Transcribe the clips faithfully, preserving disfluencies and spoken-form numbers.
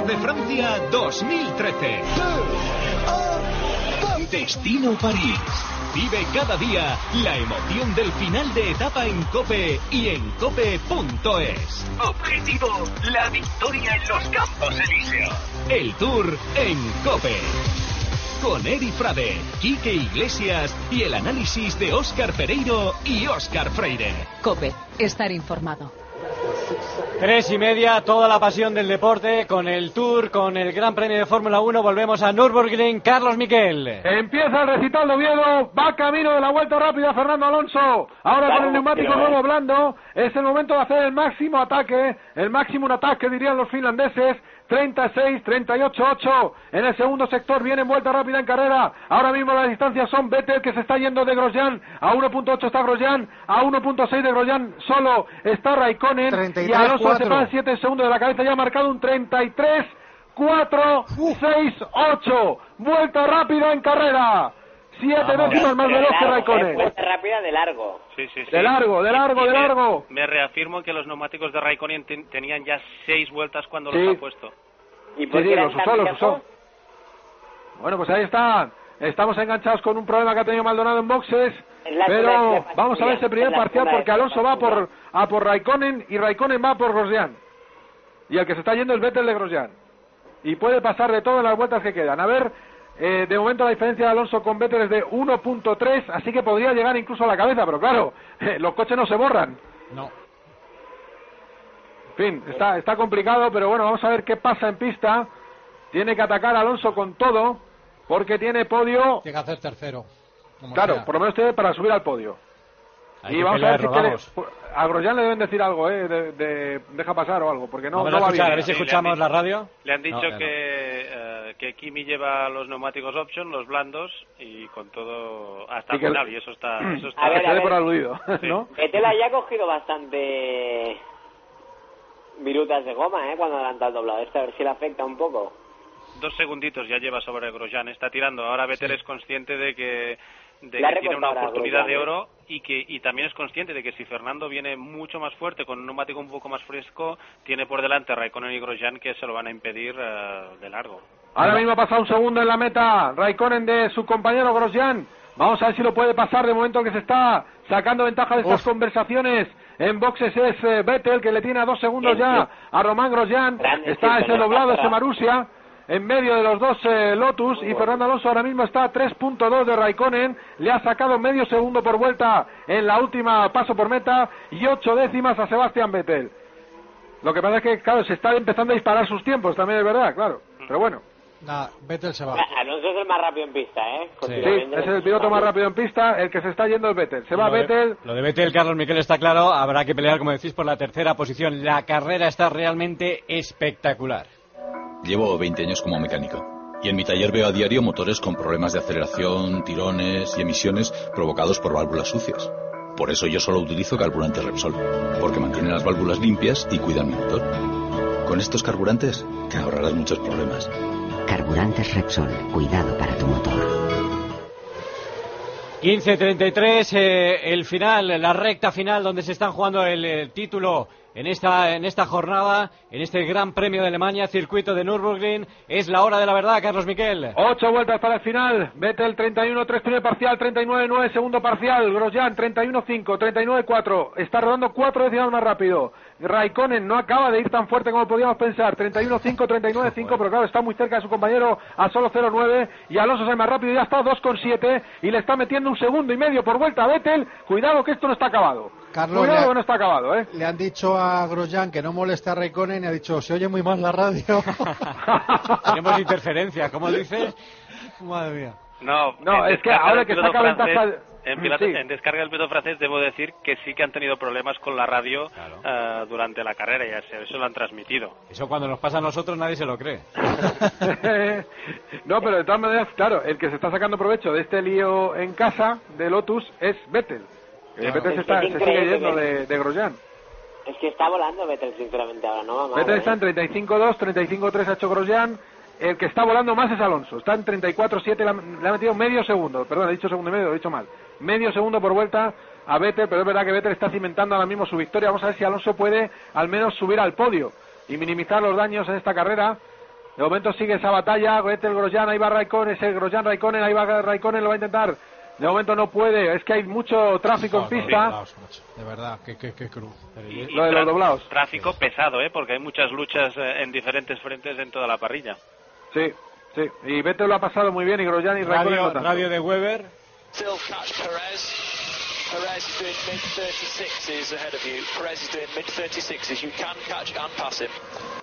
Tour de Francia dos mil trece. Destino París. Vive cada día la emoción del final de etapa en COPE y en cope punto es. Objetivo, la victoria en los Campos Elíseos. El Tour en COPE. Con Eri Frade, Quique Iglesias y el análisis de Óscar Pereiro y Óscar Freire. COPE, estar informado. Tres y media, toda la pasión del deporte, con el Tour, con el Gran Premio de Fórmula uno. Volvemos a Nürburgring. Carlos Miquel. Empieza el recital de Oviedo, va camino de la vuelta rápida Fernando Alonso. Ahora con el neumático nuevo blando, es el momento de hacer el máximo ataque, el máximo ataque dirían los finlandeses. treinta y seis, treinta y ocho, ocho. En el segundo sector viene en vuelta rápida en carrera. Ahora mismo las distancias son Vettel, que se está yendo de Grosjean. A uno punto ocho está Grosjean. A uno punto seis de Grosjean solo está Raikkonen. treinta y tres, y Alonso se para siete segundos de la cabeza. Ya ha marcado un treinta y tres, cuatro, seis, ocho. Vuelta rápida en carrera. Siete décimas más veloz que Raikkonen. Vuelta rápida de largo. Sí, sí, sí. De largo, de largo, y, y de largo. Me, me reafirmo que los neumáticos de Raikkonen ten, tenían ya seis vueltas cuando sí. los ha puesto. ¿Y por sí, qué sí, los usó, los usó. Bueno, pues ahí está. Estamos enganchados con un problema que ha tenido Maldonado en boxes. Pero vamos a ver ese primer parcial porque Alonso va por, a por Raikkonen y Raikkonen va por Grosjean. Y el que se está yendo es Vettel de Grosjean. Y puede pasar de todo en las vueltas que quedan. A ver... Eh, de momento la diferencia de Alonso con Vettel es de uno punto tres, así que podría llegar incluso a la cabeza, pero claro, eh, los coches no se borran. No. En fin, está, está complicado, pero bueno, vamos a ver qué pasa en pista. Tiene que atacar Alonso con todo, porque tiene podio. Tiene que hacer tercero. Claro, sea. por lo menos tiene para subir al podio. Hay y vamos pelear, a ver si quiere, a Grosjean le deben decir algo, eh, de, de deja pasar o algo, porque no, no, no va escuchar, bien. A ver si escuchamos sí, la radio. Le han dicho no, que, no. Uh, que Kimi lleva los neumáticos option, los blandos, y con todo hasta el final, y eso está... Eso está a ver, que se dé por aludido, sí. ¿no? Vettel ya ha cogido bastante virutas de goma, ¿eh? Cuando adelanta el doblado este, a ver si le afecta un poco. Dos segunditos ya lleva sobre Grosjean, está tirando. Ahora Vettel sí. es consciente de que... de La que tiene una oportunidad Grosjean, de oro y que y también es consciente de que si Fernando viene mucho más fuerte con un neumático un poco más fresco, tiene por delante a Raikkonen y Grosjean que se lo van a impedir uh, de largo. Ahora mismo ha pasado un segundo en la meta Raikkonen de su compañero Grosjean. Vamos a ver si lo puede pasar. De momento que se está sacando ventaja de estas Uf. conversaciones en boxes es eh, Vettel, que le tiene a dos segundos ya a Román Grosjean. Está ese doblado, ese Marussia en medio de los dos eh, Lotus, y Fernando Alonso ahora mismo está a tres punto dos de Raikkonen, le ha sacado medio segundo por vuelta en la última paso por meta y ocho décimas a Sebastian Vettel. Lo que pasa es que, claro, se está empezando a disparar sus tiempos, también es verdad, claro, pero bueno. Nah, Vettel se va. Alonso es el más rápido en pista, ¿eh? Sí, sí, es el piloto más rápido en pista, el que se está yendo es Vettel. Se va lo Vettel. De, lo de Vettel, Carlos Miquel, está claro, habrá que pelear, como decís, por la tercera posición. La carrera está realmente espectacular. Llevo veinte años como mecánico y en mi taller veo a diario motores con problemas de aceleración, tirones y emisiones provocados por válvulas sucias. Por eso yo solo utilizo carburantes Repsol, porque mantienen las válvulas limpias y cuidan mi motor. Con estos carburantes te ahorrarás muchos problemas. Carburantes Repsol, cuidado para tu motor. quince treinta y tres, eh, el final, la recta final donde se están jugando el, el título en esta en esta jornada, en este Gran Premio de Alemania, circuito de Nürburgring. Es la hora de la verdad, Carlos Miquel. Ocho vueltas para el final. Vettel treinta y uno tres primer parcial, treinta y nueve nueve segundo parcial. Grosjean treinta y uno cinco, treinta y nueve cuatro. Está rodando cuatro décimas más rápido. Raikkonen no acaba de ir tan fuerte como podíamos pensar. treinta y uno cinco, treinta y nueve cinco, pero claro, está muy cerca de su compañero a solo cero nueve. Y Alonso es más rápido, ya está a dos coma siete y le está metiendo un segundo y medio por vuelta a Vettel. Cuidado que esto no está acabado. Carlos, Cuidado le, que no está acabado, ¿eh? Le han dicho a Grosjean que no moleste a Raikkonen y ha dicho, se oye muy mal la radio. Tenemos interferencia, ¿cómo dices? Madre mía. No, no es que ahora que saca ventaja... En, piloto, sí. en descarga del piloto francés debo decir que sí que han tenido problemas con la radio claro. uh, durante la carrera, y eso lo han transmitido. Eso cuando nos pasa a nosotros nadie se lo cree. No, pero de todas maneras, claro, el que se está sacando provecho de este lío en casa de Lotus es Vettel. Claro. Vettel se, está, se sigue yendo de, de Grosjean. Es que está volando Vettel, sinceramente, ahora, ¿no? Vamos, Vettel ¿eh? está en treinta y cinco dos, treinta y cinco tres ha hecho Grosjean. El que está volando más es Alonso. Está en treinta y cuatro siete, le ha metido medio segundo. Perdón, he dicho segundo y medio, lo he dicho mal. Medio segundo por vuelta a Vettel, pero es verdad que Vettel está cimentando ahora mismo su victoria. Vamos a ver si Alonso puede al menos subir al podio y minimizar los daños en esta carrera, De momento sigue esa batalla, Vettel, Grosjean, ahí va Raikkonen, ese Grosjean, Raikkonen, ahí va Raikkonen, lo va a intentar. De momento no puede, es que hay mucho tráfico en pista. De verdad, qué, qué, qué cruz. Y, lo de los doblados. Tráfico pesado, ¿eh? Porque hay muchas luchas eh, en diferentes frentes en toda la parrilla. Sí, sí. Y Vettel lo ha pasado muy bien y Grosjean y Raikkonen Radio, no tanto. radio de Weber. Still catch Perez. Perez is doing mid thirty-sixes ahead of you. Perez is doing mid thirty-sixes. You can catch and pass him.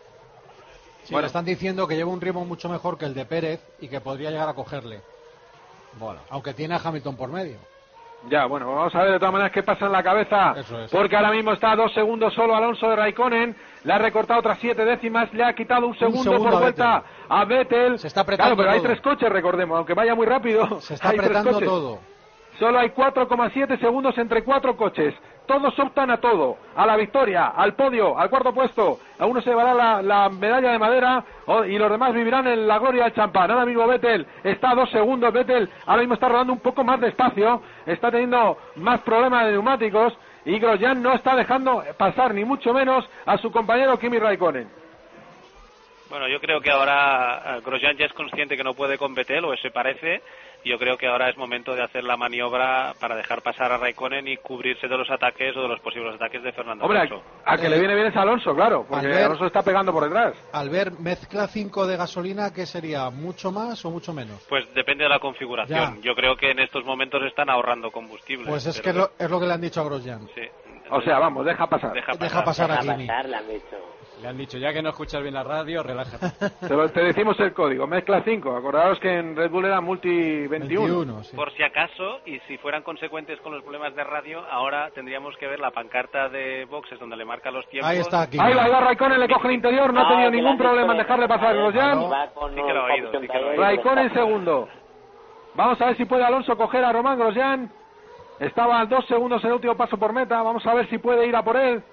Sí, bueno, están diciendo que lleva un ritmo mucho mejor que el de Pérez y que podría llegar a cogerle. Bueno, aunque tiene a Hamilton por medio. Ya, bueno, vamos a ver de todas maneras qué pasa en la cabeza. Eso es. Porque ahora mismo está a dos segundos solo Alonso de Raikkonen. Le ha recortado otras siete décimas. Le ha quitado un segundo, un segundo por a vuelta Vettel. a Vettel. Se está apretando. Claro, pero todo. hay tres coches, recordemos. Aunque vaya muy rápido. Se está hay apretando todo. Solo hay cuatro coma siete segundos entre cuatro coches. Todos optan a todo, a la victoria, al podio, al cuarto puesto. A uno se llevará la, la medalla de madera y los demás vivirán en la gloria del champán. Ahora mismo Vettel está a dos segundos. Vettel ahora mismo está rodando un poco más despacio, está teniendo más problemas de neumáticos y Grosjean no está dejando pasar ni mucho menos a su compañero Kimi Raikkonen. Bueno, yo creo que ahora Grosjean ya es consciente que no puede con Vettel, o eso parece. Yo creo que ahora es momento de hacer la maniobra para dejar pasar a Raikkonen y cubrirse de los ataques o de los posibles ataques de Fernando Hombre, Alonso. A, a que eh, le viene bien es Alonso, claro, porque ver, Alonso está pegando por detrás. Al ver mezcla cinco de gasolina, ¿qué sería? ¿Mucho más o mucho menos? Pues depende de la configuración. Ya. Yo creo que en estos momentos están ahorrando combustible. Pues es que es lo, es lo que le han dicho a Grosjean. Sí. O sea, vamos, deja pasar. Deja pasar, deja pasar deja a Kimi. Pasar, le han dicho. Le han dicho, ya que no escuchas bien la radio, relájate. Te, lo, te decimos el código, mezcla cinco. Acordaos que en Red Bull era multi veintiuno. veintiuno sí. Por si acaso, y si fueran consecuentes con los problemas de radio, ahora tendríamos que ver la pancarta de boxes donde le marca los tiempos. Ahí está, Kimi. Ahí va, ahí va Raikkonen, le coge el interior, no ha tenido ningún problema en dejarle pasar a Grosjean. Sí que lo ha oído, sí que lo ha oído. Raikkonen segundo. Vamos a ver si puede Alonso coger a Román Grosjean. Estaba a dos segundos en el último paso por meta. Vamos a ver si puede ir a por él.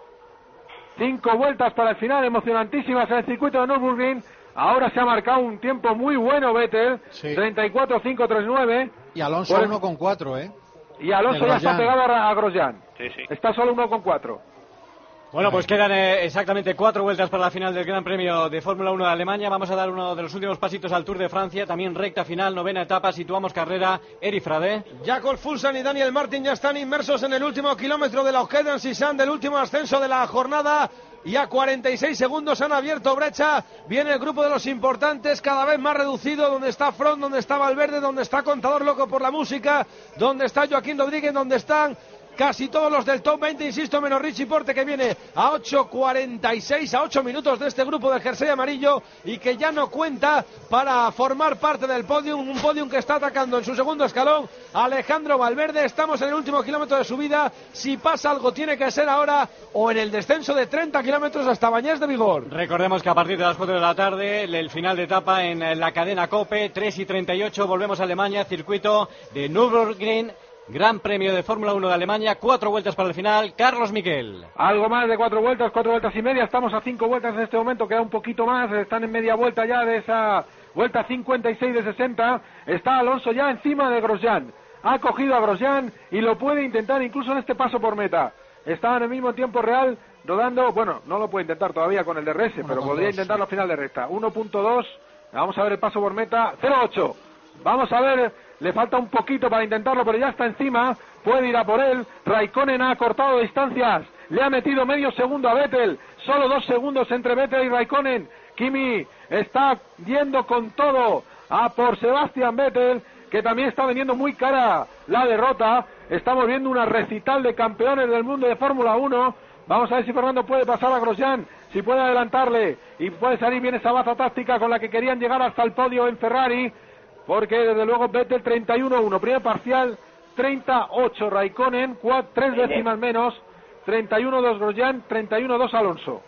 Cinco vueltas para el final, emocionantísimas en el circuito de Nürburgring. Ahora se ha marcado un tiempo muy bueno Vettel, sí. treinta y cuatro cinco treinta y nueve. Y Alonso el... uno con cuatro, ¿eh? Y Alonso ya está pegado a, a Grosjean. Sí, sí. Está solo uno con cuatro. Bueno, pues quedan eh, exactamente cuatro vueltas para la final del Gran Premio de Fórmula uno de Alemania. Vamos a dar uno de los últimos pasitos al Tour de Francia. También recta final, novena etapa. Situamos carrera. Eri Frade. Jakob Fuglsang y Daniel Martin ya están inmersos en el último kilómetro de la Oqueddan-Sisan, del último ascenso de la jornada. Y a cuarenta y seis segundos han abierto brecha. Viene el grupo de los importantes, cada vez más reducido. Donde está Front, donde está Valverde, donde está Contador Loco por la música, donde está Joaquín Rodríguez, donde están casi todos los del top veinte, insisto, menos Richie Porte, que viene a ocho cuarenta y seis, a ocho minutos de este grupo del jersey amarillo y que ya no cuenta para formar parte del podium, un podium que está atacando en su segundo escalón Alejandro Valverde. Estamos en el último kilómetro de subida. Si pasa algo tiene que ser ahora o en el descenso de treinta kilómetros hasta Bañés de Vigor. Recordemos que a partir de las cuatro de la tarde el final de etapa en la cadena COPE, tres y treinta y ocho, volvemos a Alemania, circuito de Nürburgring. Gran Premio de Fórmula uno de Alemania, cuatro vueltas para el final. Carlos Miquel. Algo más de cuatro vueltas, cuatro vueltas y media. Estamos a cinco vueltas en este momento, queda un poquito más. Están en media vuelta ya de esa vuelta cincuenta y seis de sesenta. Está Alonso ya encima de Grosjean. Ha cogido a Grosjean y lo puede intentar incluso en este paso por meta. Está en el mismo tiempo real, rodando. Bueno, no lo puede intentar todavía con el D R S, pero podría dos, intentarlo sí. a final de recta. uno punto dos. Vamos a ver el paso por meta. cero ocho. Vamos a ver. Le falta un poquito para intentarlo, pero ya está encima. Puede ir a por él. Raikkonen ha cortado distancias. Le ha metido medio segundo a Vettel. Solo dos segundos entre Vettel y Raikkonen. Kimi está yendo con todo a por Sebastian Vettel, que también está vendiendo muy cara la derrota. Estamos viendo una recital de campeones del mundo de Fórmula uno. Vamos a ver si Fernando puede pasar a Grosjean, si puede adelantarle y puede salir bien esa baza táctica con la que querían llegar hasta el podio en Ferrari. Porque desde luego Vettel treinta y uno uno, primer parcial treinta y ocho Raikkonen, cuatro, tres décimas menos, treinta y uno dos Grosjean, treinta y uno dos Alonso.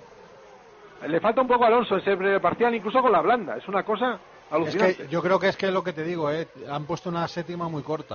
Le falta un poco a Alonso ese primer parcial, incluso con la blanda, es una cosa alucinante. Es que yo creo que es que es lo que te digo, ¿eh? Han puesto una séptima muy corta.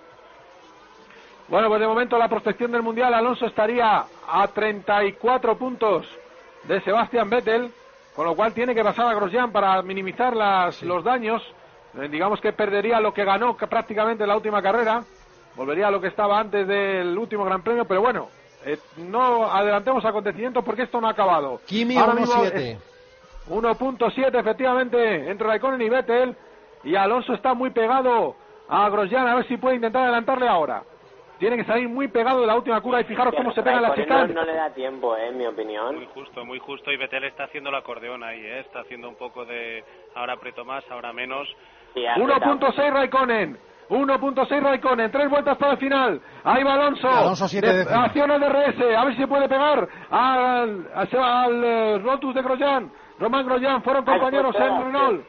Bueno, pues de momento la prospección del Mundial, Alonso estaría a treinta y cuatro puntos de Sebastian Vettel, con lo cual tiene que pasar a Grosjean para minimizar las, sí. los daños. Digamos que perdería lo que ganó que prácticamente en la última carrera, volvería a lo que estaba antes del último Gran Premio, pero bueno, eh, no adelantemos acontecimientos porque esto no ha acabado. Kimi uno siete. uno punto siete efectivamente entre Raikkonen y Vettel. Y Alonso está muy pegado a Grosjean, a ver si puede intentar adelantarle ahora. Tiene que salir muy pegado de la última curva y fijaros cómo se pega la chicane. No, no le da tiempo, eh, en mi opinión. Muy justo, muy justo. Y Vettel está haciendo el acordeón ahí, eh. Está haciendo un poco de ahora aprieto más, ahora menos. uno punto seis Raikkonen. uno punto seis Raikkonen. Tres vueltas para el final. Ahí va Alonso. Alonso siete de, acción el D R S. A ver si puede pegar al, al, al uh, Lotus de Grosjean. Román Grosjean. Fueron compañeros en Renault.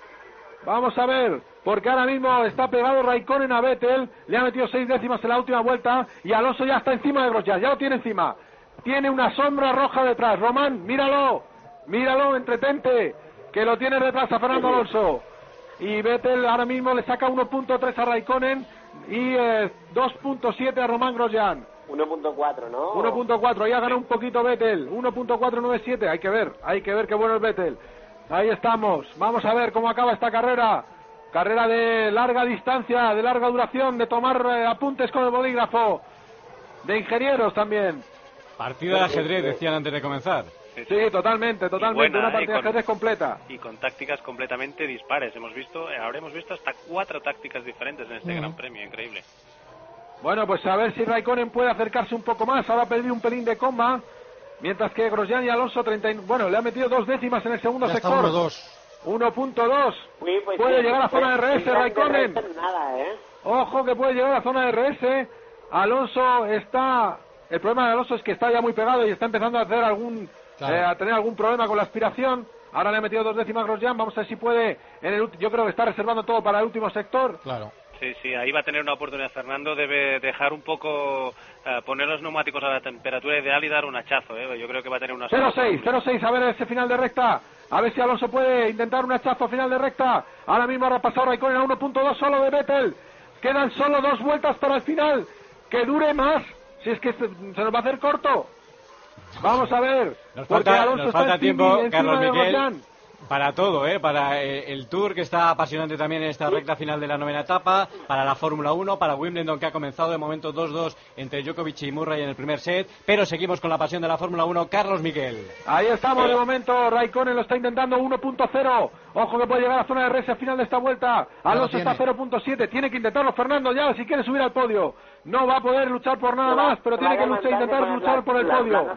Vamos a ver. Porque ahora mismo está pegado Raikkonen a Vettel, le ha metido seis décimas en la última vuelta y Alonso ya está encima de Grosjean, ya lo tiene encima. Tiene una sombra roja detrás. Román, míralo, míralo, entretente, que lo tiene detrás a Fernando Alonso. Y Vettel ahora mismo le saca uno punto tres a Raikkonen y eh, dos punto siete a Román Grosjean. uno punto cuatro, ¿no? uno punto cuatro, ya ganó un poquito Vettel, uno punto cuatro noventa y siete, hay que ver, hay que ver qué bueno es Vettel. Ahí estamos, vamos a ver cómo acaba esta carrera. Carrera de larga distancia, de larga duración, de tomar eh, apuntes con el bolígrafo, de ingenieros también. Partido de ajedrez, decían antes de comenzar. Sí, sí totalmente, totalmente, buena, una partida de ajedrez completa. Y con tácticas completamente dispares. Hemos visto, eh, habremos visto hasta cuatro tácticas diferentes en este mm. Gran Premio, increíble. Bueno, pues a ver si Raikkonen puede acercarse un poco más, ahora ha perdido un pelín de coma, mientras que Grosjean y Alonso, treinta, bueno, le ha metido dos décimas en el segundo ya sector. uno dos. uno punto dos. Sí, pues puede sí, llegar a la zona de R S, Raikkonen. Nada, ¿eh? Ojo que puede llegar a la zona de R S. Alonso está... El problema de Alonso es que está ya muy pegado y está empezando a hacer algún... Claro. Eh, a tener algún problema con la aspiración. Ahora le ha metido dos décimas Grosjean. Vamos a ver si puede... En el, yo creo que está reservando todo para el último sector. Claro. Sí, sí, ahí va a tener una oportunidad Fernando, debe dejar un poco, uh, poner los neumáticos a la temperatura ideal y dar un hachazo, ¿eh? Yo creo que va a tener una... cero seis, cero seis, a ver ese final de recta, a ver si Alonso puede intentar un hachazo final de recta. Ahora mismo ha pasado Raikkonen a uno punto dos solo de Vettel, quedan solo dos vueltas para el final, que dure más, si es que se, se nos va a hacer corto. Vamos a ver, nos porque falta, Alonso nos está falta tiempo, encima Carlos de Miguel. Grosjean. Para todo, ¿eh? Para eh, el Tour, que está apasionante también en esta recta final de la novena etapa, para la Fórmula uno, para Wimbledon, que ha comenzado de momento dos dos entre Djokovic y Murray en el primer set, pero seguimos con la pasión de la Fórmula uno. Carlos Miguel. Ahí estamos de momento, Raikkonen lo está intentando, uno punto cero, ojo que puede llegar a la zona de R S al final de esta vuelta. Alonso está cero punto siete, tiene que intentarlo Fernando ya si quiere subir al podio. No va a poder luchar por nada más, pero tiene que luchar, intentar luchar por el podio.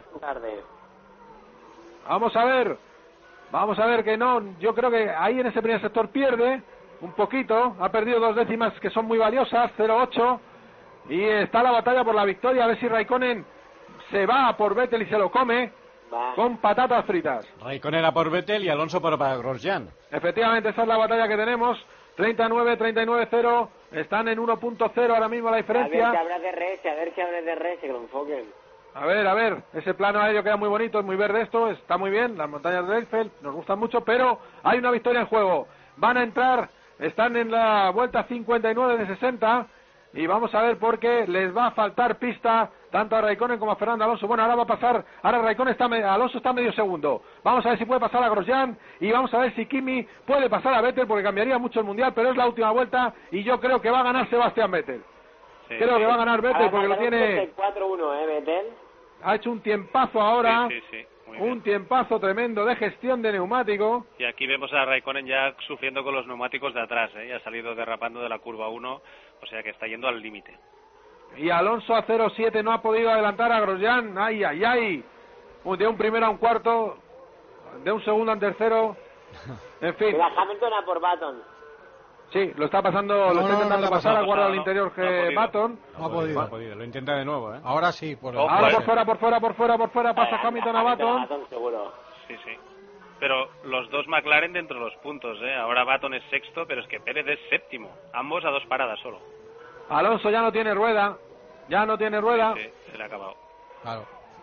Vamos a ver. Vamos a ver que no, yo creo que ahí en ese primer sector pierde un poquito, ha perdido dos décimas que son muy valiosas, cero ocho, y está la batalla por la victoria, a ver si Raikkonen se va por Vettel y se lo come con patatas fritas. Raikkonen a por Vettel y Alonso por para Grosjean. Efectivamente, esa es la batalla que tenemos, treinta y nueve, treinta y nueve cero, están en uno punto cero ahora mismo la diferencia. A ver si habrá de R S, a ver si habrá de R S, que lo enfoquen. A ver, a ver, ese plano aéreo queda muy bonito, es muy verde esto, está muy bien, las montañas de Eiffel nos gustan mucho, pero hay una victoria en juego. Van a entrar, están en la vuelta cincuenta y nueve de sesenta y vamos a ver por qué les va a faltar pista tanto a Raikkonen como a Fernando Alonso. Bueno, ahora va a pasar, ahora Raikkonen está, Alonso está medio segundo. Vamos a ver si puede pasar a Grosjean y vamos a ver si Kimi puede pasar a Vettel porque cambiaría mucho el mundial, pero es la última vuelta y yo creo que va a ganar Sebastián Vettel. Sí, creo sí. que va a ganar Vettel porque lo tiene... cuatro uno, ¿eh, Vettel? Ha hecho un tiempazo ahora, sí, sí, sí. un tiempazo tremendo de gestión de neumático. Y aquí vemos a Raikkonen ya sufriendo con los neumáticos de atrás, ¿eh? Ya ha salido derrapando de la curva uno, o sea que está yendo al límite. Y Alonso a cero siete no ha podido adelantar a Grosjean, ay, ay, ay, de un primero a un cuarto, de un segundo a tercero, en fin. Mira, Hamilton a por Button. Sí, lo está pasando, no, lo está no, intentando no, pasar no, al guarda no, del interior no, no que Button. No ha podido. No ha podido, lo intenta de nuevo, ¿eh? Ahora sí. Por el... Ojo, Ahora eh. por fuera, por fuera, por fuera, por fuera, pasa eh, Hamilton a Button. seguro. Sí, sí. Pero los dos McLaren dentro de los puntos, ¿eh? Ahora Button es sexto, pero es que Pérez es séptimo. Ambos a dos paradas solo. Alonso ya no tiene rueda, ya no tiene rueda. Sí, sí, se le ha acabado. Claro.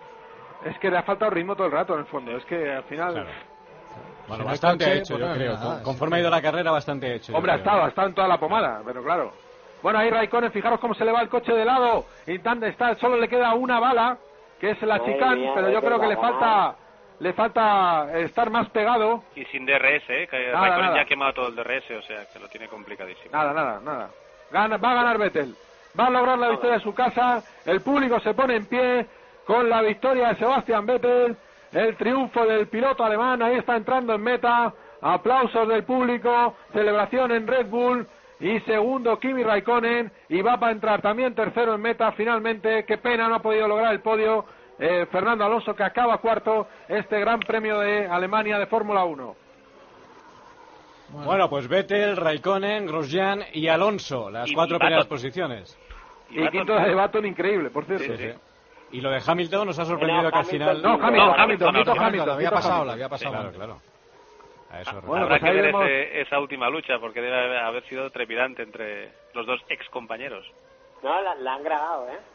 Es que le ha faltado ritmo todo el rato en el fondo, es que al final... Claro. Bueno, bastante coche, hecho, bueno, yo creo. nada, Conforme ha ido la carrera, bastante hecho. Hombre, ha estado, ha estado en toda la pomada, pero claro. Bueno, ahí Raikkonen, fijaros cómo se le va el coche de lado. Intenta estar, solo le queda una bala, que es la chicane, pero yo creo que le falta le falta estar más pegado. Y sin D R S, ¿eh? Que nada, Raikkonen nada. ya ha quemado todo el D R S, o sea que lo tiene complicadísimo. Nada, nada, nada. Gana, va a ganar Vettel. Va a lograr la victoria de su casa. El público se pone en pie con la victoria de Sebastián Vettel. el triunfo del piloto alemán. Ahí está entrando en meta, aplausos del público, celebración en Red Bull. Y segundo Kimi Raikkonen, y va para entrar también tercero en meta finalmente. Qué pena, no ha podido lograr el podio eh, Fernando Alonso, que acaba cuarto este Gran Premio de Alemania de Fórmula uno. Bueno. bueno, pues Vettel, Raikkonen, Grosjean y Alonso, las y, cuatro y primeras posiciones. Y, y quinto de Baton, increíble, por cierto. Sí, sí. Y lo de Hamilton nos ha sorprendido no, que al final... No, Hamilton, no, Hamilton, Hamilton, Hamilton, había pasado, había pasado. Sí, claro, claro. Eso bueno, habrá pues que ver vemos... ese, esa última lucha, porque debe haber sido trepidante entre los dos ex compañeros. No, la, la han grabado, ¿eh?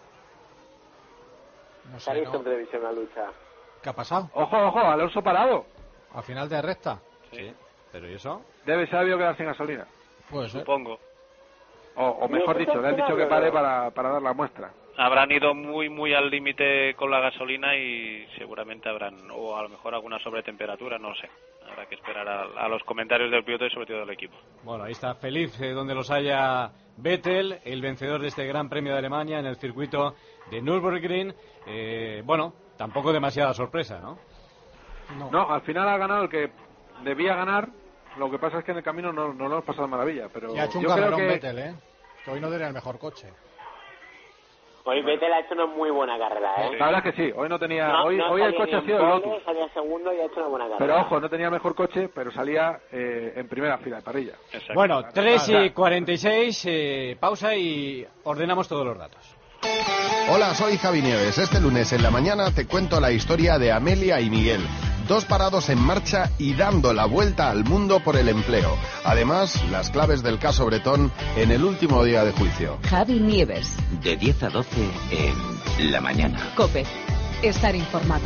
No sé, Se ha visto no. en televisión la lucha. ¿Qué ha pasado? Ojo, ojo, Alonso parado. Al final de recta. Sí, pero ¿y eso? Debe ser habido quedar sin gasolina. Pues supongo. O, o mejor dicho, le han dicho que pare para, para dar la muestra. Habrán ido muy muy al límite con la gasolina y seguramente habrán, o a lo mejor alguna sobretemperatura, no sé. Habrá que esperar a, a los comentarios del piloto y sobre todo del equipo. Bueno, ahí está feliz eh, donde los haya Vettel, el vencedor de este Gran Premio de Alemania en el circuito de Nürburgring. Eh, bueno, tampoco demasiada sorpresa, ¿no? ¿no? No, al final ha ganado el que debía ganar. Lo que pasa es que en el camino no, no nos pasa maravilla. Pero ya ha hecho un yo creo que Vettel, ¿eh? Que hoy no tenía el mejor coche. Hoy Vettel ha hecho una muy buena carrera, ¿eh? La verdad es que sí, hoy no tenía... No, hoy no hoy el coche ha sido el Lotus. Salía segundo y ha hecho una buena carrera. Pero ojo, no tenía el mejor coche, pero salía eh, en primera fila de parrilla. Exacto. Bueno, tres y cuarenta y seis, eh, pausa y ordenamos todos los datos. Hola, soy Javi Nieves. Este lunes en la mañana te cuento la historia de Amelia y Miguel. Dos parados en marcha y dando la vuelta al mundo por el empleo. Además, las claves del caso Bretón en el último día de juicio. Javi Nieves. De diez a doce en La Mañana. COPE. Estar informado.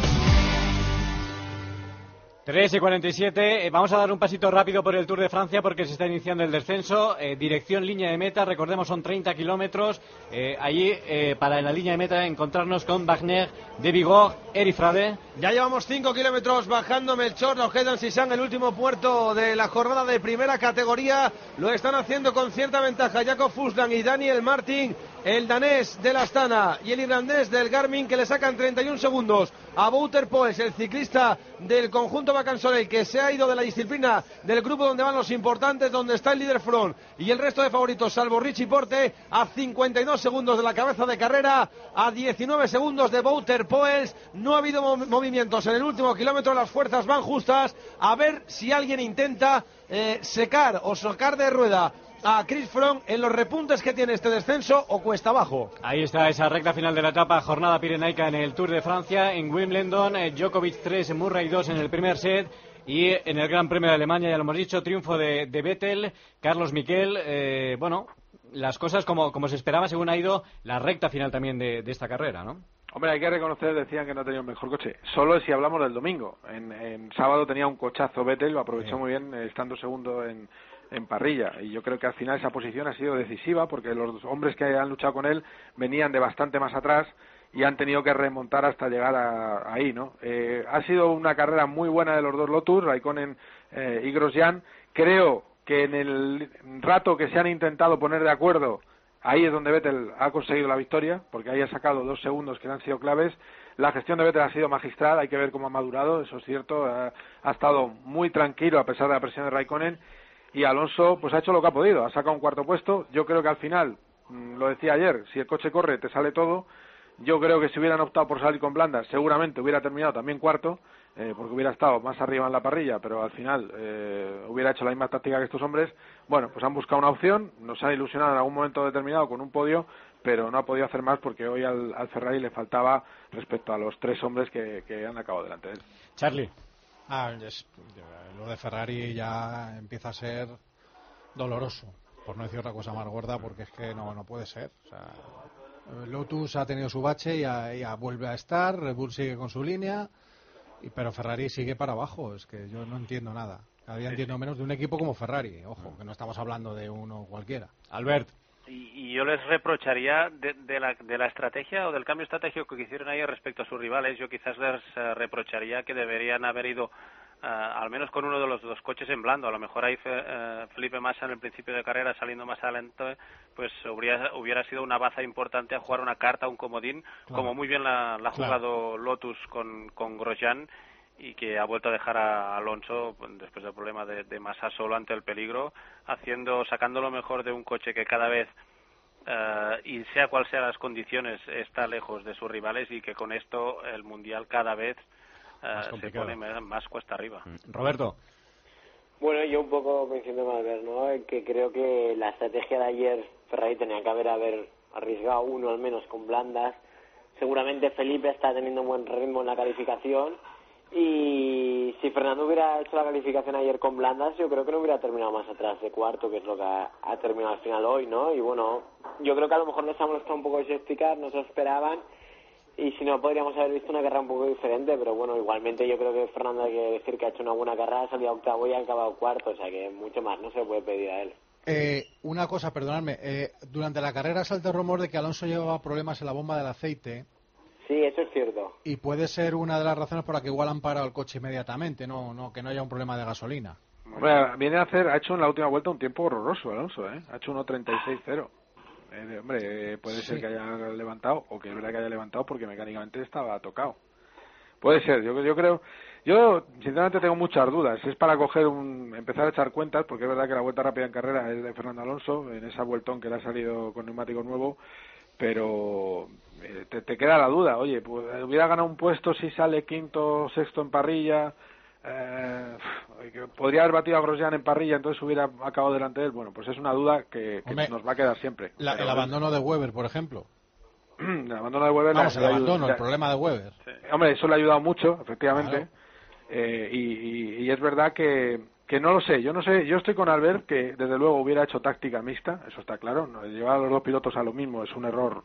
tres y cuarenta y siete, eh, vamos a dar un pasito rápido por el Tour de Francia porque se está iniciando el descenso, eh, dirección línea de meta, recordemos son treinta kilómetros, eh, allí eh, para en la línea de meta encontrarnos con Wagner, De Vigor, Eric Frade. Ya llevamos cinco kilómetros bajando Melchor, nos quedan Sisán, el último puerto de la jornada de primera categoría, lo están haciendo con cierta ventaja Jakob Fuglsang y Daniel Martin, el danés del Astana y el irlandés del Garmin, que le sacan treinta y un segundos a Wouter Poels, el ciclista del conjunto Vacan Soleil, que se ha ido de la disciplina del grupo donde van los importantes, donde está el líder Front y el resto de favoritos, salvo Richie Porte, a cincuenta y dos segundos de la cabeza de carrera, a diecinueve segundos de Wouter Poels. No ha habido mov- movimientos en el último kilómetro, las fuerzas van justas, a ver si alguien intenta eh, secar o sacar de rueda a Chris Froome en los repuntes que tiene este descenso o cuesta abajo. Ahí está esa recta final de la etapa, jornada pirenaica en el Tour de Francia, en Wimbledon, eh, Djokovic tres, Murray dos en el primer set, y en el Gran Premio de Alemania, ya lo hemos dicho, triunfo de, de Vettel, Carlos Miquel, eh, bueno, las cosas como, como se esperaba según ha ido la recta final también de, de esta carrera, ¿no? Hombre, hay que reconocer, decían que no tenía un mejor coche, solo si hablamos del domingo. En, en sábado tenía un cochazo Vettel, lo aprovechó sí. muy bien, eh, estando segundo en en parrilla, y yo creo que al final esa posición ha sido decisiva porque los hombres que han luchado con él venían de bastante más atrás y han tenido que remontar hasta llegar a, ahí, ¿no? Eh, ha sido una carrera muy buena de los dos Lotus, Raikkonen eh, y Grosjean. Creo que en el rato que se han intentado poner de acuerdo, ahí es donde Vettel ha conseguido la victoria, porque ahí ha sacado dos segundos que han sido claves. La gestión de Vettel ha sido magistral, hay que ver cómo ha madurado, eso es cierto, ha, ha estado muy tranquilo a pesar de la presión de Raikkonen. Y Alonso pues ha hecho lo que ha podido, ha sacado un cuarto puesto. Yo creo que al final, mmm, lo decía ayer, si el coche corre te sale todo. Yo creo que si hubieran optado por salir con blandas seguramente hubiera terminado también cuarto, eh, porque hubiera estado más arriba en la parrilla, pero al final eh, hubiera hecho la misma táctica que estos hombres. Bueno, pues han buscado una opción, nos han ilusionado en algún momento determinado con un podio, pero no ha podido hacer más porque hoy al, al Ferrari le faltaba respecto a los tres hombres que, que han acabado delante de él. Charlie. Ah, es, lo de Ferrari ya empieza a ser doloroso, por no decir otra cosa más gorda, porque es que no, no puede ser. O sea, Lotus ha tenido su bache y ya, ya vuelve a estar, Red Bull sigue con su línea, y, pero Ferrari sigue para abajo. Es que yo no entiendo nada. Cada día entiendo menos de un equipo como Ferrari. Ojo, que no estamos hablando de uno cualquiera. Albert. Y, y yo les reprocharía de, de, la, de la estrategia o del cambio estratégico que hicieron ahí respecto a sus rivales. Yo quizás les uh, reprocharía que deberían haber ido Uh, al menos con uno de los dos coches en blando. A lo mejor ahí uh, Felipe Massa en el principio de carrera saliendo más adelante, pues hubiera, hubiera sido una baza importante a jugar una carta, un comodín, claro. Como muy bien la, la ha jugado claro. Lotus con, con Grosjean, y que ha vuelto a dejar a Alonso después del problema de, de Massa solo ante el peligro, haciendo, sacando lo mejor de un coche que cada vez Uh, y sea cual sea las condiciones está lejos de sus rivales, y que con esto el mundial cada vez uh, se pone más cuesta arriba. Roberto. Bueno, yo un poco coincido con Albert, ¿no? Que creo que la estrategia de ayer Ferrari tenía que haber, haber arriesgado uno al menos con blandas. Seguramente Felipe está teniendo un buen ritmo en la calificación, y si Fernando hubiera hecho la calificación ayer con blandas, yo creo que no hubiera terminado más atrás de cuarto, que es lo que ha, ha terminado al final hoy, ¿no? Y bueno, yo creo que a lo mejor nos ha molestado un poco ese explicar, no se esperaban, y si no podríamos haber visto una carrera un poco diferente, pero bueno, igualmente yo creo que Fernando, hay que decir que ha hecho una buena carrera, ha salido octavo y ha acabado cuarto, o sea que mucho más no se puede pedir a él. Eh, una cosa, perdonadme, eh, durante la carrera salta el rumor de que Alonso llevaba problemas en la bomba del aceite. Sí, eso es cierto. Y puede ser una de las razones por la que igual han parado el coche inmediatamente, no, no, que no haya un problema de gasolina. Hombre, viene a hacer, ha hecho en la última vuelta un tiempo horroroso Alonso, ¿eh? Ha hecho uno treinta y seis cero. Eh, hombre, eh, puede sí. ser que haya levantado, o que es verdad que haya levantado porque mecánicamente estaba tocado. Puede ser, yo, yo creo, yo sinceramente tengo muchas dudas. Es para coger un, empezar a echar cuentas, porque es verdad que la vuelta rápida en carrera es de Fernando Alonso, en esa vueltón que le ha salido con neumático nuevo, pero eh, te, te queda la duda, oye, pues, hubiera ganado un puesto si sale quinto, sexto en parrilla, eh, podría haber batido a Grosjean en parrilla, entonces hubiera acabado delante de él. Bueno, pues es una duda que, que Hombre, nos va a quedar siempre. La, el abandono de Weber, por ejemplo. El abandono de Weber... Vamos, la, el la abandono, ayuda, el problema de Weber. Sí. Hombre, eso le ha ayudado mucho, efectivamente. Claro. Eh, y, y, y es verdad que, que no lo sé, yo no sé, yo estoy con Albert, que desde luego hubiera hecho táctica mixta, eso está claro, ¿no? Llevar a los dos pilotos a lo mismo es un error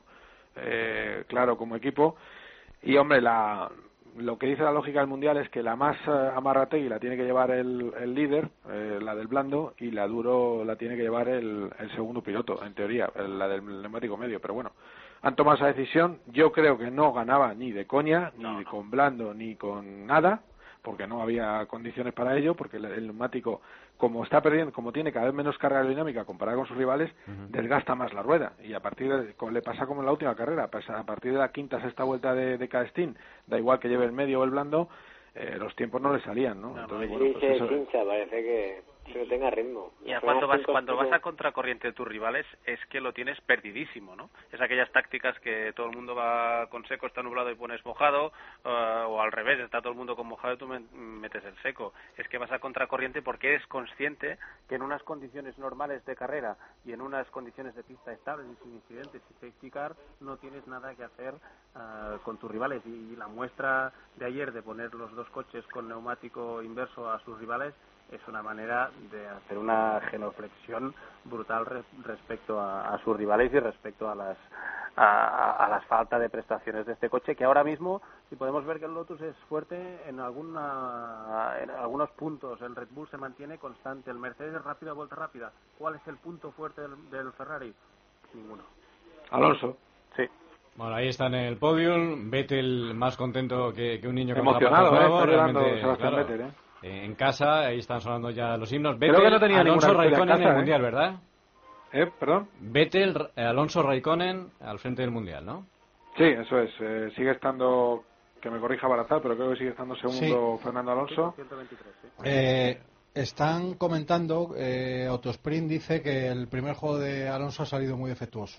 eh, claro como equipo. Y hombre, la... lo que dice la lógica del mundial es que la más uh, amarrategui la tiene que llevar el, el líder, eh, la del blando, y la duro la tiene que llevar el, el segundo piloto, en teoría, el, la del neumático medio. Pero bueno, han tomado esa decisión. Yo creo que no ganaba ni de coña, ni no, no. con blando, ni con nada, porque no había condiciones para ello, porque el, el neumático, como está perdiendo, como tiene cada vez menos carga aerodinámica comparada con sus rivales, uh-huh. desgasta más la rueda, y a partir de, le pasa como en la última carrera, a partir de la quinta, sexta vuelta de, de cada stint, da igual que lleve el medio o el blando, eh, los tiempos no le salían, ¿no? no Entonces, sí, bueno, pues se eso... hincha, parece que no tenga ritmo. Ya cuando vas, cuando vas a contracorriente de tus rivales es que lo tienes perdidísimo, ¿no? Es aquellas tácticas que todo el mundo va con seco, está nublado y pones mojado, uh, o al revés, está todo el mundo con mojado y tú metes el seco. Es que vas a contracorriente porque eres consciente que en unas condiciones normales de carrera y en unas condiciones de pista estables y sin incidentes y safety car no tienes nada que hacer uh, con tus rivales. Y, y la muestra de ayer de poner los dos coches con neumático inverso a sus rivales es una manera de hacer una genuflexión brutal re, respecto a, a sus rivales y respecto a las a, a las falta de prestaciones de este coche, que ahora mismo, si podemos ver que el Lotus es fuerte en alguna en algunos puntos, el Red Bull se mantiene constante, el Mercedes es rápido a vuelta rápida. ¿Cuál es el punto fuerte del, del Ferrari? Ninguno. Alonso. Sí. Bueno, ahí está en el podium, Vettel más contento que, que un niño con emocionado, zapatos ¿eh? nuevos, realmente, Sebastián claro. Vettel, ¿eh? En casa, ahí están sonando ya los himnos. Creo Vettel, que no tenía Alonso Raikkonen en el ¿eh? Mundial, ¿verdad? ¿Eh? ¿Perdón? Vettel, Alonso Raikkonen al frente del Mundial, ¿no? Sí, eso es. Eh, sigue estando, que me corrija Barazal, pero creo que sigue estando segundo sí. Fernando Alonso. ciento veintitrés, sí. Eh, están comentando, eh, Autosprint dice que el primer juego de Alonso ha salido muy defectuoso.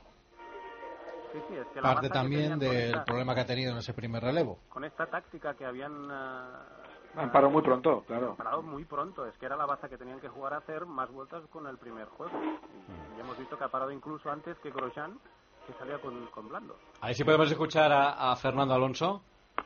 Sí, sí, es que Parte también del esta, problema que ha tenido en ese primer relevo. Con esta táctica que habían... Uh... Han parado muy pronto, claro. Han parado muy pronto, es que era la baza que tenían que jugar a hacer más vueltas con el primer juego. Y, y hemos visto que ha parado incluso antes que Grosjean, que salía con, con blando. A ver si podemos escuchar a, a Fernando Alonso.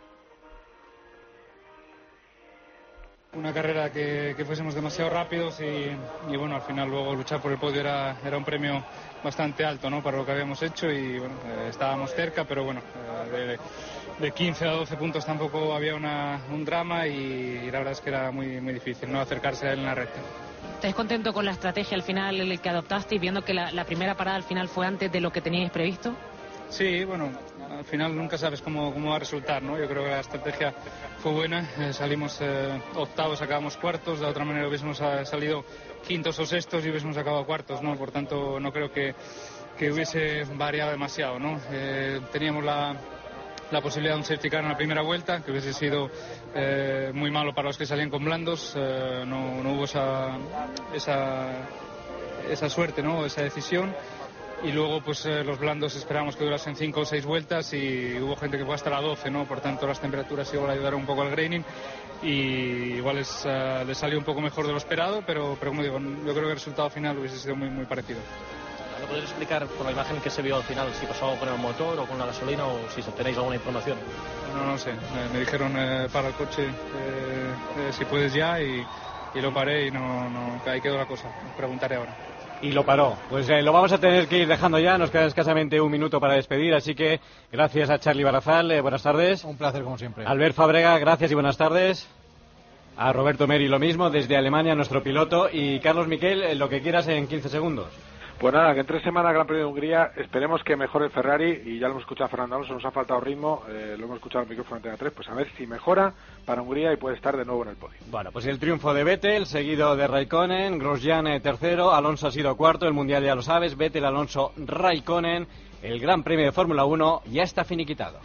Una carrera que, que fuésemos demasiado rápidos y, y bueno, al final luego luchar por el podio era, era un premio bastante alto, ¿no? Para lo que habíamos hecho y bueno, eh, estábamos cerca, pero bueno, eh, de, de quince a doce puntos tampoco había una, un drama y, y la verdad es que era muy, muy difícil, ¿no? Acercarse a él en la recta. ¿Estás contento con la estrategia al final el que adoptaste y viendo que la, la primera parada al final fue antes de lo que teníais previsto? Sí, bueno, al final nunca sabes cómo, cómo va a resultar, ¿no? Yo creo que la estrategia fue buena, eh, salimos eh, octavos, acabamos cuartos, de otra manera hubiésemos salido quintos o sextos y hubiésemos acabado cuartos, ¿no? Por tanto, no creo que, que hubiese variado demasiado, ¿no? Eh, teníamos la, la posibilidad de un safety car en la primera vuelta, que hubiese sido eh, muy malo para los que salían con blandos, eh, no, no hubo esa, esa, esa suerte, ¿no? Esa decisión. Y luego pues eh, los blandos esperábamos que durasen cinco o seis vueltas y hubo gente que fue hasta la doce, ¿no? Por tanto las temperaturas igual ayudaron un poco al graining y igual les, uh, les salió un poco mejor de lo esperado, pero, pero como digo, yo creo que el resultado final hubiese sido muy, muy parecido. ¿No podéis explicar por la imagen que se vio al final si pasó algo con el motor o con la gasolina o si tenéis alguna información? No, no sé, me, me dijeron eh, para el coche eh, eh, si puedes ya y, y lo paré y no, no, ahí quedó la cosa, preguntaré ahora. Y lo paró. Pues eh, lo vamos a tener que ir dejando ya. Nos queda escasamente un minuto para despedir. Así que gracias a Charly Barazal. Eh, buenas tardes. Un placer como siempre. Albert Fábrega, gracias y buenas tardes. A Roberto Meri lo mismo, desde Alemania, nuestro piloto. Y Carlos Miquel, eh, lo que quieras en quince segundos. Pues nada, que en tres semanas Gran Premio de Hungría, esperemos que mejore el Ferrari, y ya lo hemos escuchado a Fernando Alonso, nos ha faltado ritmo, eh, lo hemos escuchado en el micrófono Antena tres, pues a ver si mejora para Hungría y puede estar de nuevo en el podio. Bueno, pues el triunfo de Vettel, seguido de Raikkonen, Grosjean eh, tercero, Alonso ha sido cuarto, el Mundial ya lo sabes, Vettel, Alonso, Raikkonen, el Gran Premio de Fórmula uno ya está finiquitado.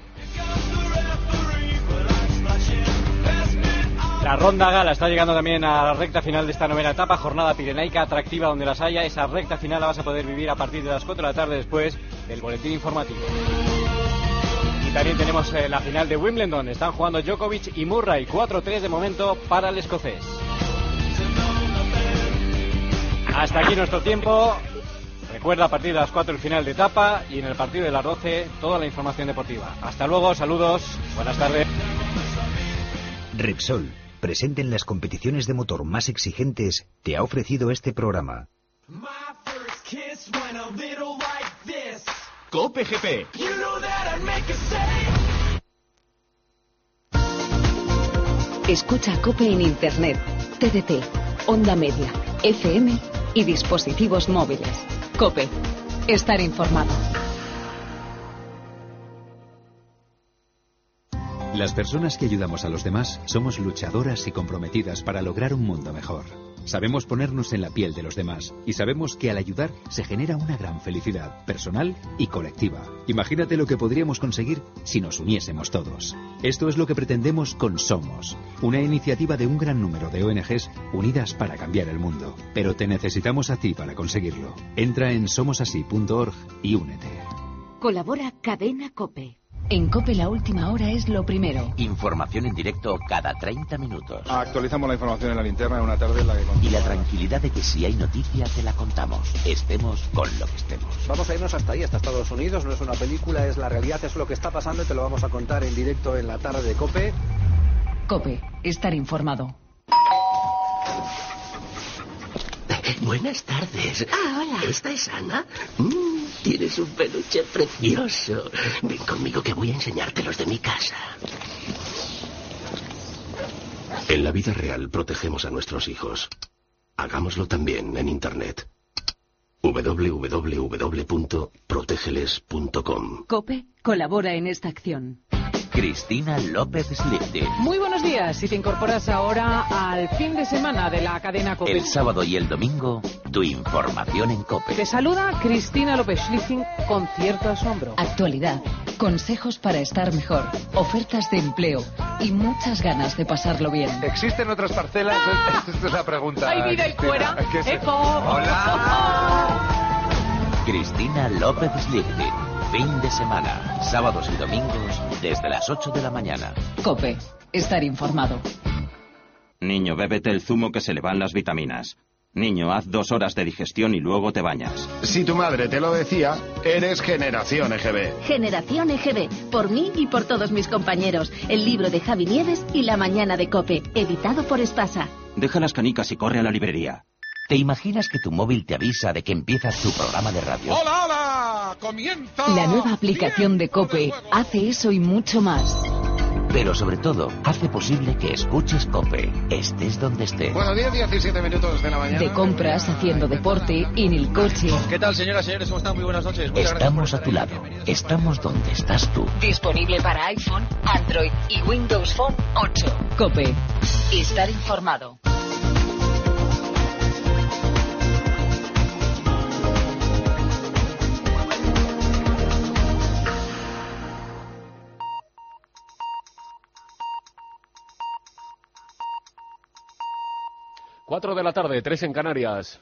La ronda gala está llegando también a la recta final de esta novena etapa, jornada pirenaica atractiva donde las haya. Esa recta final la vas a poder vivir a partir de las cuatro de la tarde después del boletín informativo. Y también tenemos eh, la final de Wimbledon. Están jugando Djokovic y Murray, cuatro tres de momento para el escocés. Hasta aquí nuestro tiempo. Recuerda, a partir de las cuatro el final de etapa y en el partido de las doce toda la información deportiva. Hasta luego, saludos, buenas tardes. Repsol, presente en las competiciones de motor más exigentes, te ha ofrecido este programa. COPE G P. Escucha COPE en Internet, T D T, onda media, F M y dispositivos móviles. COPE. Estar informado. Las personas que ayudamos a los demás somos luchadoras y comprometidas para lograr un mundo mejor. Sabemos ponernos en la piel de los demás y sabemos que al ayudar se genera una gran felicidad personal y colectiva. Imagínate lo que podríamos conseguir si nos uniésemos todos. Esto es lo que pretendemos con Somos, una iniciativa de un gran número de O N Ges unidas para cambiar el mundo. Pero te necesitamos a ti para conseguirlo. Entra en somos así punto org y únete. Colabora Cadena COPE. En COPE la última hora es lo primero. Información en directo cada treinta minutos. Actualizamos la información en la linterna en una tarde en la que... Y la tranquilidad de que si hay noticia te la contamos. Estemos con lo que estemos. Vamos a irnos hasta ahí, hasta Estados Unidos. No es una película, es la realidad, es lo que está pasando y te lo vamos a contar en directo en la tarde de COPE. COPE, estar informado. Buenas tardes. Ah, hola. ¿Esta es Ana? Mm, tienes un peluche precioso. Ven conmigo que voy a enseñarte los de mi casa. En la vida real protegemos a nuestros hijos. Hagámoslo también en Internet. doble u doble u doble u punto protégeles punto com. COPE colabora en esta acción. Cristina López Slifty. Muy buenos días. Si te incorporas ahora al fin de semana de la cadena COPE. El sábado y el domingo, tu información en COPE. Te saluda Cristina López Slifty con cierto asombro. Actualidad, consejos para estar mejor, ofertas de empleo y muchas ganas de pasarlo bien. ¿Existen otras parcelas? ¡Ah! Esta es la pregunta. ¡Hay vida y fuera! ¡Eco! ¡Hola! Cristina López Slifty. Fin de semana, sábados y domingos, desde las ocho de la mañana. COPE, estar informado. Niño, bébete el zumo que se le van las vitaminas. Niño, haz dos horas de digestión y luego te bañas. Si tu madre te lo decía, eres Generación E G B. Generación E G B, por mí y por todos mis compañeros. El libro de Javi Nieves y La mañana de COPE, editado por Espasa. Deja las canicas y corre a la librería. ¿Te imaginas que tu móvil te avisa de que empiezas tu programa de radio? ¡Hola, hola! ¡Comienza! La nueva aplicación de COPE hace eso y mucho más. Pero sobre todo, hace posible que escuches COPE, estés donde estés. Bueno, diez, diecisiete minutos de la mañana. De compras, haciendo deporte, en el coche. ¿Qué tal, señoras y señores? ¿Cómo están? Muy buenas noches. Muchas Estamos a tu lado. Estamos donde estás tú. Disponible para iPhone, Android y Windows Phone ocho. COPE. Estar informado. Cuatro de la tarde, tres en Canarias.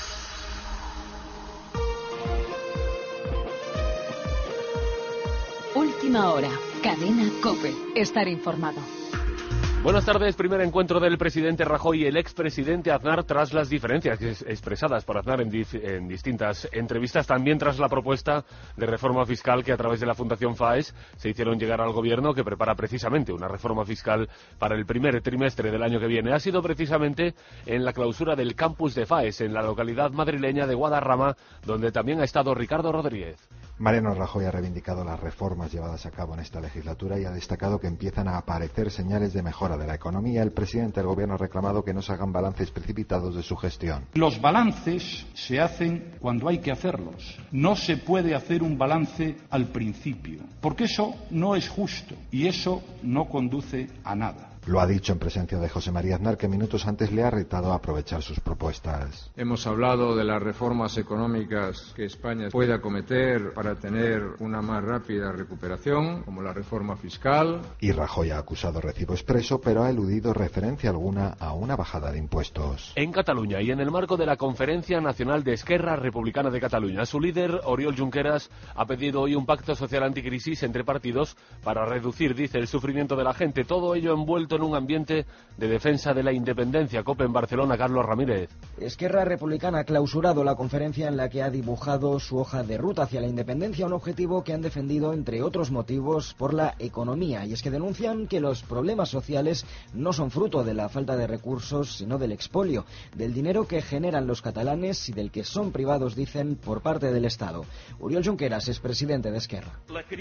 Última hora. Cadena COPE. Estar informado. Buenas tardes. Primer encuentro del presidente Rajoy y el expresidente Aznar tras las diferencias expresadas por Aznar en, dif- en distintas entrevistas, también tras la propuesta de reforma fiscal que a través de la Fundación FAES se hicieron llegar al gobierno, que prepara precisamente una reforma fiscal para el primer trimestre del año que viene. Ha sido precisamente en la clausura del campus de FAES, en la localidad madrileña de Guadarrama, donde también ha estado Ricardo Rodríguez. Mariano Rajoy ha reivindicado las reformas llevadas a cabo en esta legislatura y ha destacado que empiezan a aparecer señales de mejora de la economía. El presidente del gobierno ha reclamado que no se hagan balances precipitados de su gestión. Los balances se hacen cuando hay que hacerlos. No se puede hacer un balance al principio, porque eso no es justo y eso no conduce a nada. Lo ha dicho en presencia de José María Aznar, que minutos antes le ha retado a aprovechar sus propuestas. Hemos hablado de las reformas económicas que España puede acometer para tener una más rápida recuperación, como la reforma fiscal. Y Rajoy ha acusado recibo expreso, pero ha eludido referencia alguna a una bajada de impuestos. En Cataluña y en el marco de la Conferencia Nacional de Esquerra Republicana de Cataluña, su líder, Oriol Junqueras, ha pedido hoy un pacto social anticrisis entre partidos para reducir, dice, el sufrimiento de la gente. Todo ello envuelto en un ambiente de defensa de la independencia. COPE en Barcelona, Carlos Ramírez. Esquerra Republicana ha clausurado la conferencia en la que ha dibujado su hoja de ruta hacia la independencia, un objetivo que han defendido, entre otros motivos, por la economía. Y es que denuncian que los problemas sociales no son fruto de la falta de recursos, sino del expolio, del dinero que generan los catalanes y del que son privados, dicen, por parte del Estado. Oriol Junqueras es presidente de Esquerra.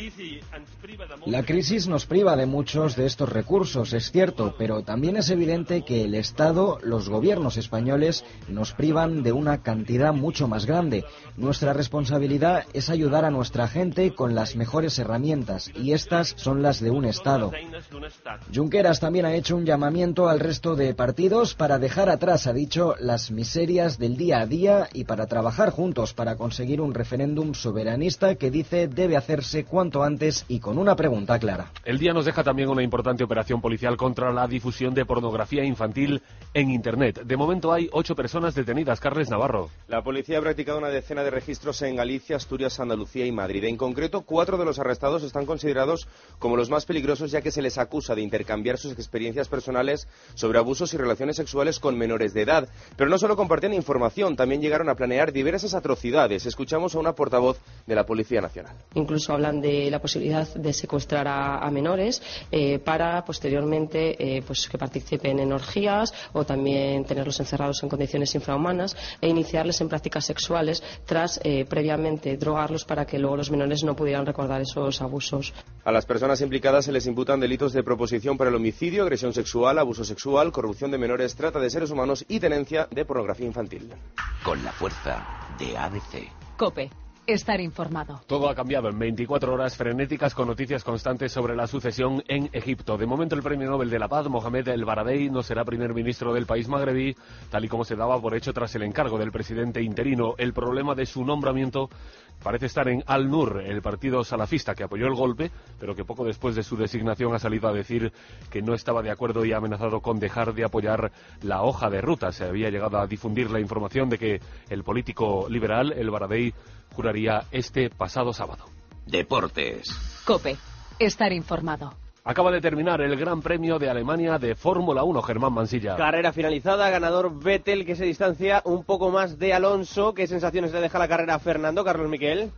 La crisis nos priva de muchos de estos recursos, es cierto, pero también es evidente que el Estado, los gobiernos españoles, nos privan de una cantidad mucho más grande. Nuestra responsabilidad es ayudar a nuestra gente con las mejores herramientas, y estas son las de un Estado. Junqueras también ha hecho un llamamiento al resto de partidos para dejar atrás, ha dicho, las miserias del día a día y para trabajar juntos para conseguir un referéndum soberanista que dice debe hacerse cuanto antes y con una pregunta clara. El día nos deja también una importante operación policial contra la difusión de pornografía infantil en Internet. De momento hay ocho personas detenidas. Carles Navarro. La policía ha practicado una decena de registros en Galicia, Asturias, Andalucía y Madrid. En concreto, cuatro de los arrestados están considerados como los más peligrosos, ya que se les acusa de intercambiar sus experiencias personales sobre abusos y relaciones sexuales con menores de edad. Pero no solo compartían información, también llegaron a planear diversas atrocidades. Escuchamos a una portavoz de la Policía Nacional. Incluso hablan de la posibilidad de secuestrar a, a menores eh, para posteriormente eh, pues que participen en orgías o también tenerlos encerrados en condiciones infrahumanas e iniciarles en prácticas sexuales tras eh, previamente drogarlos para que luego los menores no pudieran recordar esos abusos. A las personas implicadas se les imputan delitos de proposición para el homicidio, agresión sexual, abuso sexual, corrupción de menores, trata de seres humanos y tenencia de pornografía infantil. Con la fuerza de A B C. COPE. Estar informado. Todo ha cambiado en veinticuatro horas frenéticas con noticias constantes sobre la sucesión en Egipto. De momento el premio Nobel de la Paz, Mohamed El Baradei, no será primer ministro del país magrebí, tal y como se daba por hecho tras el encargo del presidente interino. El problema de su nombramiento parece estar en Al-Nur, el partido salafista que apoyó el golpe, pero que poco después de su designación ha salido a decir que no estaba de acuerdo y ha amenazado con dejar de apoyar la hoja de ruta. Se había llegado a difundir la información de que el político liberal, El Baradei, juraría este pasado sábado. Deportes. COPE. Estar informado. Acaba de terminar el Gran Premio de Alemania de Fórmula uno, Germán Mansilla. Carrera finalizada, ganador Vettel, que se distancia un poco más de Alonso. ¿Qué sensaciones le deja la carrera a Fernando, Carlos Miquel?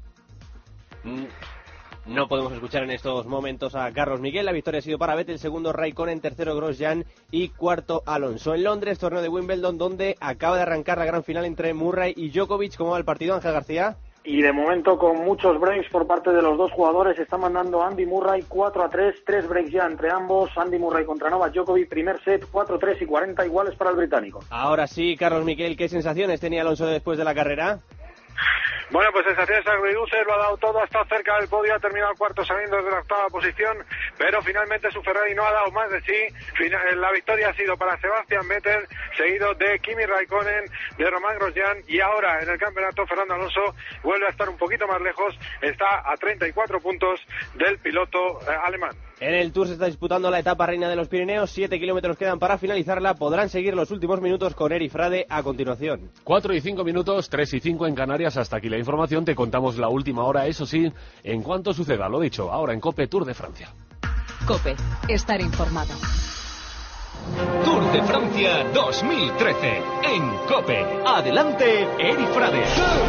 No podemos escuchar en estos momentos a Carlos Miguel. La victoria ha sido para Vettel, segundo Raikkonen, tercero Grosjean y cuarto Alonso. En Londres, torneo de Wimbledon, donde acaba de arrancar la gran final entre Murray y Djokovic. ¿Cómo va el partido, Ángel García? y de momento con muchos breaks por parte de los dos jugadores. Está mandando Andy Murray cuatro a tres, tres breaks ya entre ambos. Andy Murray contra Novak Djokovic, primer set, cuatro a tres y cuarenta iguales para el británico. Ahora sí, Carlos Miquel, ¿qué sensaciones tenía Alonso después de la carrera? Bueno, pues sensaciones agridulces, lo ha dado todo, ha estado cerca del podio, ha terminado cuarto saliendo desde la octava posición, pero finalmente su Ferrari no ha dado más de sí. La victoria ha sido para Sebastian Vettel, seguido de Kimi Raikkonen, de Romain Grosjean, y ahora en el campeonato Fernando Alonso vuelve a estar un poquito más lejos, está a treinta y cuatro puntos del piloto eh, alemán. En el Tour se está disputando la etapa reina de los Pirineos, siete kilómetros quedan para finalizarla, podrán seguir los últimos minutos con Eri Frade a continuación. cuatro y cinco minutos, tres y cinco en Canarias, hasta aquí la información, te contamos la última hora, eso sí, en cuanto suceda, lo dicho, ahora en COPE Tour de Francia. COPE, estar informado. Tour de Francia dos mil trece, en COPE. Adelante, Eri Frade.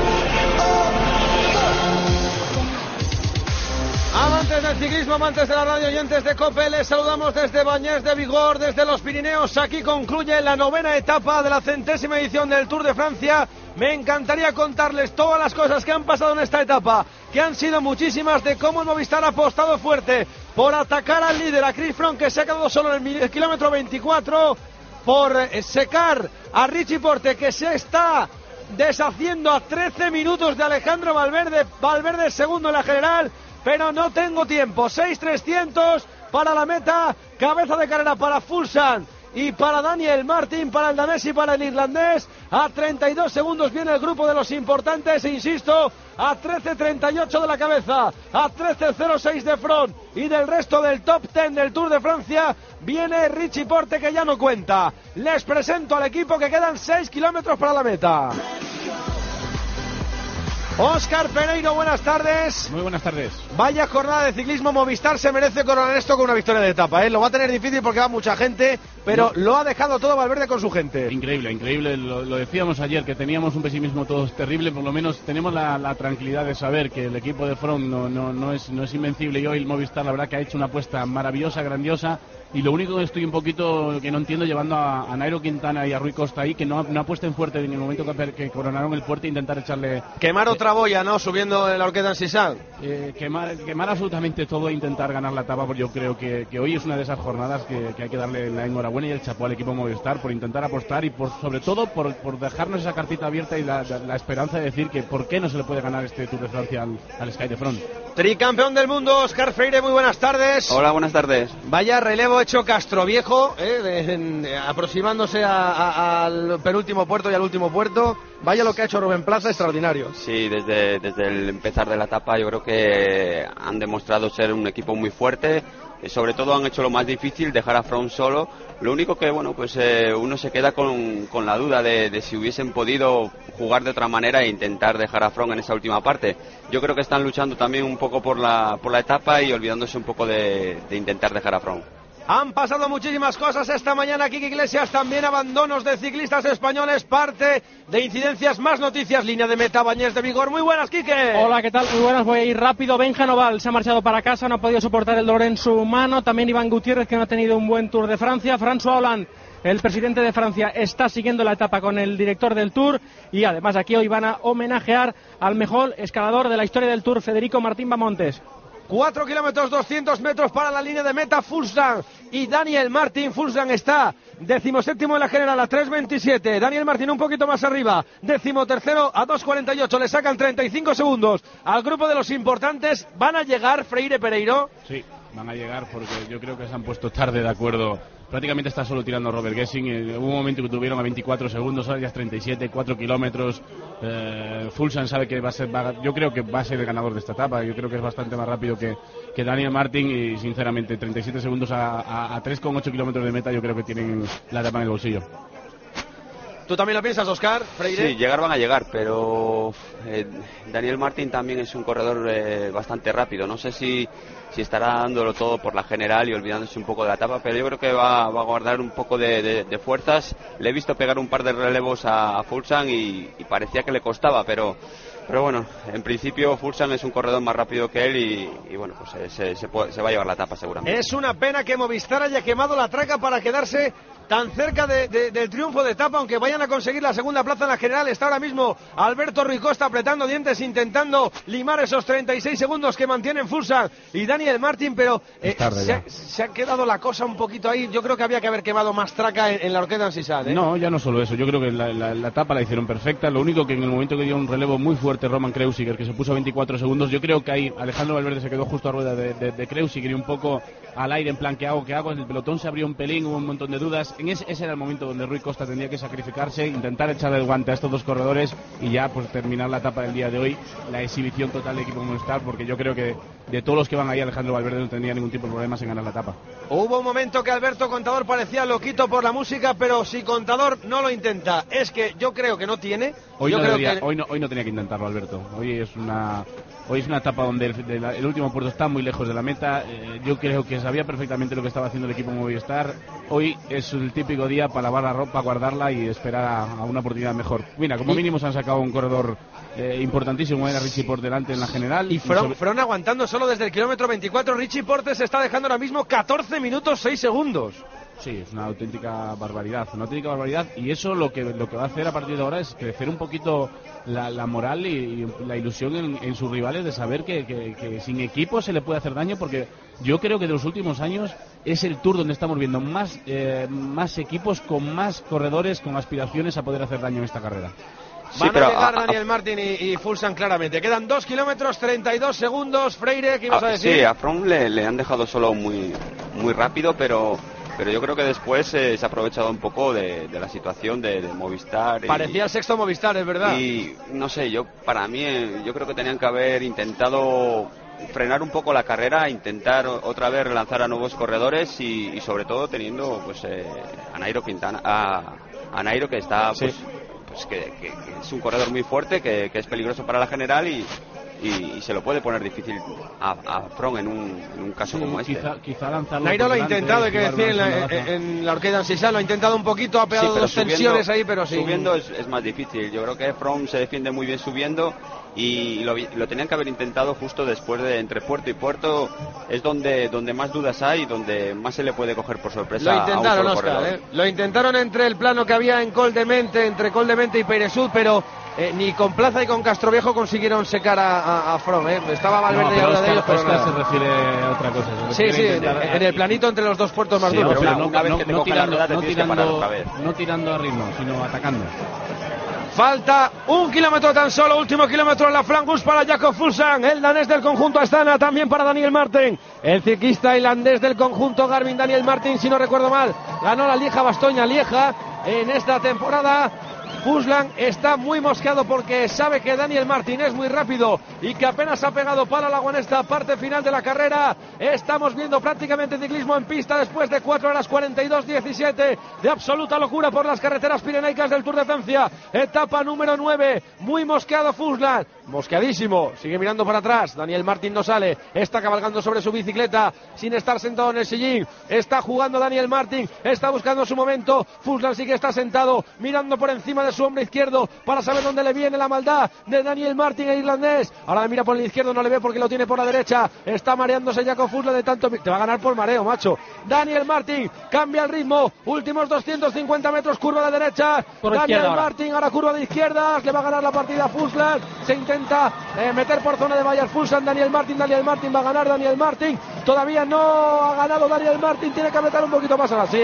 Amantes del ciclismo, amantes de la radio, oyentes de COPE, les saludamos desde Bañés de Vigor, desde los Pirineos. Aquí concluye la novena etapa de la centésima edición del Tour de Francia. Me encantaría contarles todas las cosas que han pasado en esta etapa, que han sido muchísimas, de cómo el Movistar ha apostado fuerte por atacar al líder, a Chris Froome, que se ha quedado solo en el kilómetro veinticuatro, por secar a Richie Porte, que se está deshaciendo a trece minutos de Alejandro Valverde. Valverde segundo en la general, pero no tengo tiempo. seis trescientos para la meta, cabeza de carrera para Fuglsang y para Daniel Martin, para el danés y para el irlandés. A treinta y dos segundos viene el grupo de los importantes, e insisto, a trece treinta y ocho de la cabeza, a trece cero seis de Froome y del resto del top diez del Tour de Francia viene Richie Porte, que ya no cuenta. Les presento al equipo, que quedan seis kilómetros para la meta. Óscar Pereiro, buenas tardes. Muy buenas tardes. Vaya jornada de ciclismo. Movistar se merece coronar esto con una victoria de etapa, ¿eh? Lo va a tener difícil porque va mucha gente, pero no. Lo ha dejado todo Valverde con su gente. Increíble, increíble. Lo, lo decíamos ayer, que teníamos un pesimismo todos terrible. Por lo menos tenemos la, la tranquilidad de saber que el equipo de Froome no, no, no, es, no es invencible. Y hoy el Movistar, la verdad, que ha hecho una apuesta maravillosa, grandiosa. Y lo único que estoy un poquito que no entiendo, llevando a, a Nairo Quintana y a Rui Costa ahí, que no, no apuesten fuerte en el momento que, que coronaron el fuerte, intentar echarle... Quemar eh, otra boya, ¿no? Subiendo la horqueta en Sisal. Eh, quemar, quemar absolutamente todo e intentar ganar la etapa, porque yo creo que, que hoy es una de esas jornadas que, que hay que darle la enhorabuena y el chapó al equipo Movistar por intentar apostar y por sobre todo por, por dejarnos esa cartita abierta y la, la, la esperanza de decir que por qué no se le puede ganar este Tour de Francia al, al Sky de Froome. Tricampeón del mundo, Óscar Freire, muy buenas tardes. Hola, buenas tardes. Vaya relevo hecho Castroviejo, eh, de, en, aproximándose a, a, al penúltimo puerto y al último puerto. Vaya lo que ha hecho Rubén Plaza, extraordinario. Sí, desde, desde el empezar de la etapa yo creo que han demostrado ser un equipo muy fuerte. Sobre todo han hecho lo más difícil, dejar a Froome solo. Lo único que, bueno, pues eh, uno se queda con, con la duda de, de si hubiesen podido jugar de otra manera e intentar dejar a Froome en esa última parte. Yo creo que están luchando también un poco por la, por la etapa y olvidándose un poco de, de intentar dejar a Froome. Han pasado muchísimas cosas esta mañana. Kike Iglesias, también abandonos de ciclistas españoles, parte de incidencias, más noticias, línea de meta, Bañés de Vigor. Muy buenas, Kike. Hola, ¿qué tal? Muy buenas, voy a ir rápido. Benja Noval se ha marchado para casa, no ha podido soportar el dolor en su mano. También Iván Gutiérrez, que no ha tenido un buen Tour de Francia. François Hollande, el presidente de Francia, está siguiendo la etapa con el director del Tour. Y además aquí hoy van a homenajear al mejor escalador de la historia del Tour, Federico Martín Bamontes. cuatro kilómetros doscientos metros para la línea de meta. Fuglsang y Daniel Martin. Fuglsang está decimoséptimo en la general a tres veintisiete. Daniel Martin un poquito más arriba, decimotercero a dos cuarenta y ocho. Le sacan treinta y cinco segundos al grupo de los importantes. ¿Van a llegar, Freire Pereiro? Sí, van a llegar porque yo creo que se han puesto tarde de acuerdo. Prácticamente está solo tirando Robert Gessing. Eh, hubo un momento que tuvieron a veinticuatro segundos, ahora ya es treinta y siete, cuatro kilómetros. Eh, Fuglsang sabe que va a ser, va, yo creo que va a ser el ganador de esta etapa. Yo creo que es bastante más rápido que, que Daniel Martin y sinceramente treinta y siete segundos a, a, a tres coma ocho kilómetros de meta, yo creo que tienen la etapa en el bolsillo. ¿Tú también lo piensas, Óscar Freire? Sí, llegar van a llegar, pero eh, Daniel Martin también es un corredor eh, bastante rápido. No sé si, si estará dándolo todo por la general y olvidándose un poco de la etapa, pero yo creo que va, va a guardar un poco de, de, de fuerzas. Le he visto pegar un par de relevos a, a Fuglsang y, y parecía que le costaba, pero... Pero bueno, en principio Fuglsang es un corredor más rápido que él y, y bueno, pues se, se, puede, se va a llevar la etapa seguramente. Es una pena que Movistar haya quemado la traca para quedarse tan cerca de, de, del triunfo de etapa, aunque vayan a conseguir la segunda plaza en la general. Está ahora mismo Alberto Rui Costa apretando dientes, intentando limar esos treinta y seis segundos que mantienen Fuglsang y Daniel Martin, pero eh, se, ha, se ha quedado la cosa un poquito ahí. Yo creo que había que haber quemado más traca en, en la Orqueda Ansisal, ¿eh? No, ya no solo eso, yo creo que la, la, la etapa la hicieron perfecta. Lo único que en el momento que dio un relevo muy fuerte Roman Kreuziger, que se puso a veinticuatro segundos, yo creo que ahí Alejandro Valverde se quedó justo a rueda de, de, de Kreuziger y un poco al aire, en plan, ¿qué hago? ¿Qué hago? El pelotón se abrió un pelín, hubo un montón de dudas. En ese, ese era el momento donde Rui Costa tendría que sacrificarse, intentar echar el guante a estos dos corredores y ya pues terminar la etapa del día de hoy, la exhibición total del equipo Movistar, porque yo creo que de todos los que van ahí, Alejandro Valverde no tendría ningún tipo de problemas en ganar la etapa. Hubo un momento que Alberto Contador parecía loquito por la música, pero si Contador no lo intenta, es que yo creo que no tiene. Hoy, yo no, creo debería, que... hoy, no, hoy no tenía que intentarlo, Alberto. Hoy es una hoy es una etapa donde el, de la, el último puerto está muy lejos de la meta. Eh, yo creo que sabía perfectamente lo que estaba haciendo el equipo Movistar. Hoy es el típico día para lavar la ropa, guardarla y esperar a, a una oportunidad mejor. Mira, como mínimo se han sacado un corredor eh, importantísimo, era Richie por delante en la general. Y Froome sobre... Froome aguantando solo desde el kilómetro veinticuatro. Richie Porte se está dejando ahora mismo catorce minutos seis segundos. Sí, es una auténtica barbaridad, una auténtica barbaridad, y eso lo que lo que va a hacer a partir de ahora es crecer un poquito la, la moral y, y la ilusión en, en sus rivales de saber que, que, que sin equipo se le puede hacer daño, porque yo creo que de los últimos años es el Tour donde estamos viendo más, eh, más equipos con más corredores con aspiraciones a poder hacer daño en esta carrera. Sí, van a llegar a, a, Daniel Martin y, y Fuglsang claramente. Quedan dos kilómetros, treinta y dos segundos. Freire, ¿qué ibas a, a decir? Sí, a Froome le, le han dejado solo muy, muy rápido, pero... Pero yo creo que después eh, se ha aprovechado un poco de, de la situación de, de Movistar. Parecía y, el sexto Movistar, es verdad. Y no sé, yo para mí, eh, yo creo que tenían que haber intentado frenar un poco la carrera, intentar otra vez relanzar a nuevos corredores y, y sobre todo teniendo pues eh, a Nairo Quintana, a, a Nairo que está pues, sí. pues que, que, que es un corredor muy fuerte, que, que es peligroso para la general y Y, y se lo puede poner difícil a, a Froome en un, en un caso sí, como este. Quizá, quizá lanzarlo Nairo lo ha intentado, hay que decir, en la, en, en la Orqueda Ansisal lo ha intentado un poquito, ha pegado sí, dos subiendo, tensiones ahí, pero sí. Subiendo es, es más difícil. Yo creo que Froome se defiende muy bien subiendo y lo, lo tenían que haber intentado justo después de entre puerto y puerto. Es donde donde más dudas hay, donde más se le puede coger por sorpresa. Lo intentaron, a un solo Oscar, ¿eh? Lo intentaron entre el plano que había en Col de Mente, entre Col de Mente y Peyresud, pero eh, ni con Plaza y con Castroviejo consiguieron secar a, a, a Froome, ¿eh? Estaba Valverde y no, de ellos, pero Oscar se refiere a otra cosa. Sí, sí, intentar... en el planito entre los dos puertos más sí, duros. Pero una, no, una vez no, que te no coge tirando, la rueda, no, te tienes que parar otra vez. no tirando a ritmo, sino atacando. Falta un kilómetro tan solo, último kilómetro en la Flangus para Jakob Fuglsang, el danés del conjunto Astana, también para Daniel Martin, el ciclista irlandés del conjunto Garmin. Daniel Martin, si no recuerdo mal, ganó la Lieja-Bastoña-Lieja en esta temporada. Fuglsang está muy mosqueado porque sabe que Daniel Martin es muy rápido y que apenas ha pegado para la agua en esta parte final de la carrera. Estamos viendo prácticamente ciclismo en pista después de cuatro horas cuarenta y dos diecisiete de absoluta locura por las carreteras pirenaicas del Tour de Francia. Etapa número nueve, muy mosqueado Fuglsang, mosqueadísimo, sigue mirando para atrás. Daniel Martin no sale, está cabalgando sobre su bicicleta sin estar sentado en el sillín. Está jugando Daniel Martin, está buscando su momento. Fuglsang sí que está sentado, mirando por encima de su hombro izquierdo para saber dónde le viene la maldad de Daniel Martin, el irlandés. Ahora mira por el izquierdo, no le ve porque lo tiene por la derecha. Está mareándose Jakob Fuglsang de tanto... Te va a ganar por mareo, macho. Daniel Martin cambia el ritmo, últimos doscientos cincuenta metros, curva de derecha. Por Daniel ahora. Martin, ahora curva de izquierdas, le va a ganar la partida a Fuglsang. Se intenta eh, meter por zona de vallas Fuglsang. Daniel Martin, Daniel Martin va a ganar. Daniel Martin todavía no ha ganado. Daniel Martin tiene que apretar un poquito más ahora. Sí.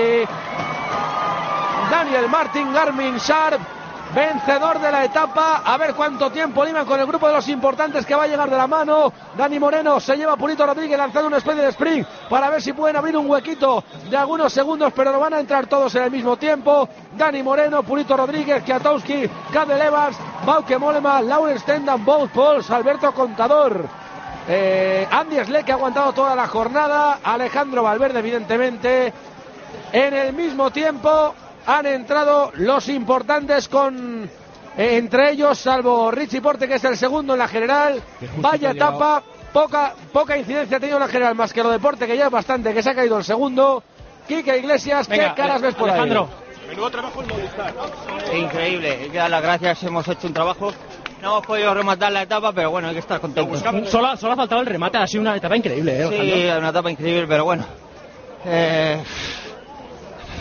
Daniel Martin, Garmin Sharp, vencedor de la etapa. A ver cuánto tiempo liman con el grupo de los importantes que va a llegar de la mano. Dani Moreno se lleva a Purito Rodríguez lanzando una especie de sprint para ver si pueden abrir un huequito de algunos segundos, pero no van a entrar todos en el mismo tiempo. Dani Moreno, Purito Rodríguez, Kwiatkowski, Cadel Evans, Bauke Mollema, Lauren Stendhal, Bout Pauls, Alberto Contador, eh, Andy Schleck, que ha aguantado toda la jornada, Alejandro Valverde, evidentemente. En el mismo tiempo han entrado los importantes con eh, entre ellos, salvo Richie Porte, que es el segundo en la general. Vaya etapa, poca poca incidencia ha tenido la general, más que lo de Porte, que ya es bastante, que se ha caído el segundo. Quique Iglesias, venga, ¿qué caras ves por Alejandro. ahí? Menudo trabajo en Movistar. Increíble, hay que dar las gracias, hemos hecho un trabajo. No hemos podido rematar la etapa, pero bueno, hay que estar contentos. Solo, solo ha faltado el remate, ha sido una etapa increíble, ¿eh? Sí, una etapa increíble, pero bueno. Eh...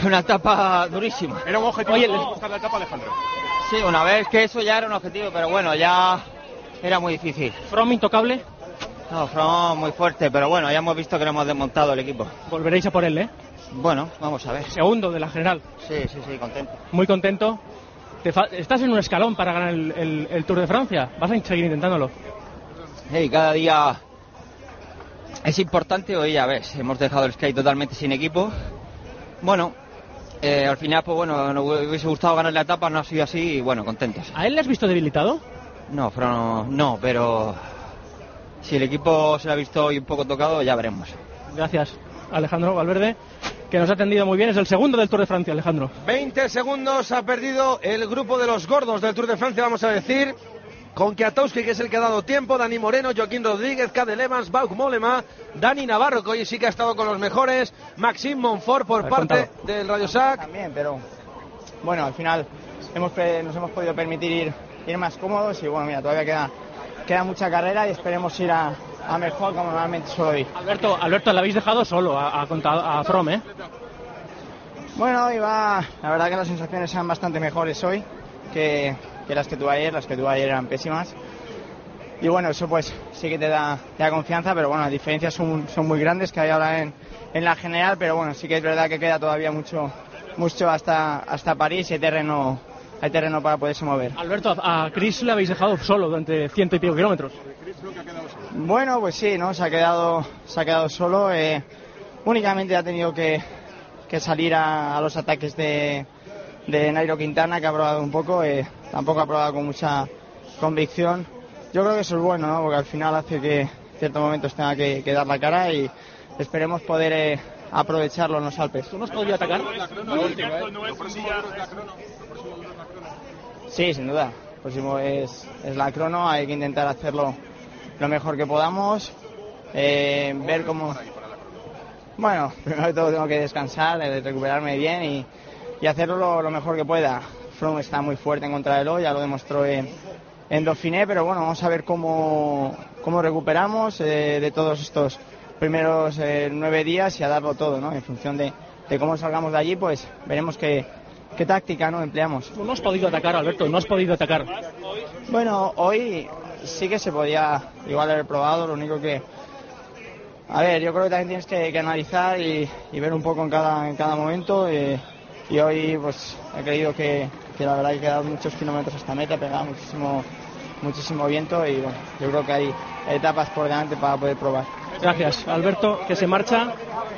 una etapa durísima. Era un objetivo Oye, buscar la etapa, Alejandro. Sí, una vez que eso ya era un objetivo, pero bueno, ya era muy difícil. ¿From intocable? No, From muy fuerte, pero bueno, ya hemos visto que lo hemos desmontado el equipo. Volveréis a por él, ¿eh? Bueno, vamos a ver. Segundo de la general. Sí, sí, sí, contento. Muy contento. Te fa- estás en un escalón para ganar el, el, el Tour de Francia. ¿Vas a seguir intentándolo? Hey, cada día es importante. Hoy ya ves, hemos dejado el Sky totalmente sin equipo. Bueno, eh, al final, pues bueno, nos hubiese gustado ganar la etapa, no ha sido así y bueno, contentos. ¿A él le has visto debilitado? No, pero no, no, pero si el equipo se lo ha visto hoy un poco tocado, ya veremos. Gracias, Alejandro Valverde, que nos ha atendido muy bien. Es el segundo del Tour de Francia, Alejandro. veinte segundos ha perdido el grupo de los gordos del Tour de Francia, vamos a decir. Con Kwiatkowski, que es el que ha dado tiempo, Dani Moreno, Joaquín Rodríguez, Cadel Evans, Bauke Mollema, Dani Navarro, que hoy sí que ha estado con los mejores, Maxime Montfort por parte contado. del Radio Sac. También, pero bueno, al final hemos nos hemos podido permitir ir, ir más cómodos y bueno, mira, todavía queda, queda mucha carrera y esperemos ir a, a mejor como normalmente suelo ir. Alberto, Alberto, le habéis dejado solo a, a, a From, ¿eh? Bueno, hoy va, la verdad que las sensaciones sean bastante mejores hoy que... que las que tuve ayer, las que tuve ayer eran pésimas. Y bueno, eso pues sí que te da, te da confianza, pero bueno, las diferencias son, son muy grandes que hay ahora en, en la general, pero bueno, sí que es verdad que queda todavía mucho mucho hasta, hasta París y hay terreno, hay terreno para poderse mover. Alberto, a Chris le habéis dejado solo durante ciento y pico kilómetros. Bueno, pues sí, ¿no? Se ha quedado, se ha quedado solo, eh, únicamente ha tenido que, que salir a, a los ataques de de Nairo Quintana, que ha probado un poco, eh, tampoco ha probado con mucha convicción. Yo creo que eso es bueno, ¿no? Porque al final hace que en ciertos momentos tenga que, que dar la cara y esperemos poder eh, aprovecharlo en los Alpes. ¿Tú no has podido atacar? Sí, sin duda. El próximo es, es la crono, hay que intentar hacerlo lo mejor que podamos, eh, ver cómo... Bueno, primero de todo tengo que descansar, eh, recuperarme bien y y hacerlo lo, lo mejor que pueda. Froome está muy fuerte en contrarreloj, ya lo demostró en, en Dauphiné, pero bueno, vamos a ver cómo, cómo recuperamos eh, de todos estos primeros eh, nueve días y a darlo todo, ¿no? En función de, de cómo salgamos de allí, pues veremos qué, qué táctica, ¿no?, empleamos. Tú no has podido atacar, Alberto, no has podido atacar. Bueno, hoy sí que se podía igual haber probado, lo único que... A ver, yo creo que también tienes que, que analizar y, y ver un poco en cada, en cada momento. Eh, Y hoy pues he creído que, que la verdad hay que dar muchos kilómetros hasta meta, pegaba muchísimo muchísimo viento y bueno, yo creo que hay etapas por delante para poder probar. Gracias, Alberto, que se marcha.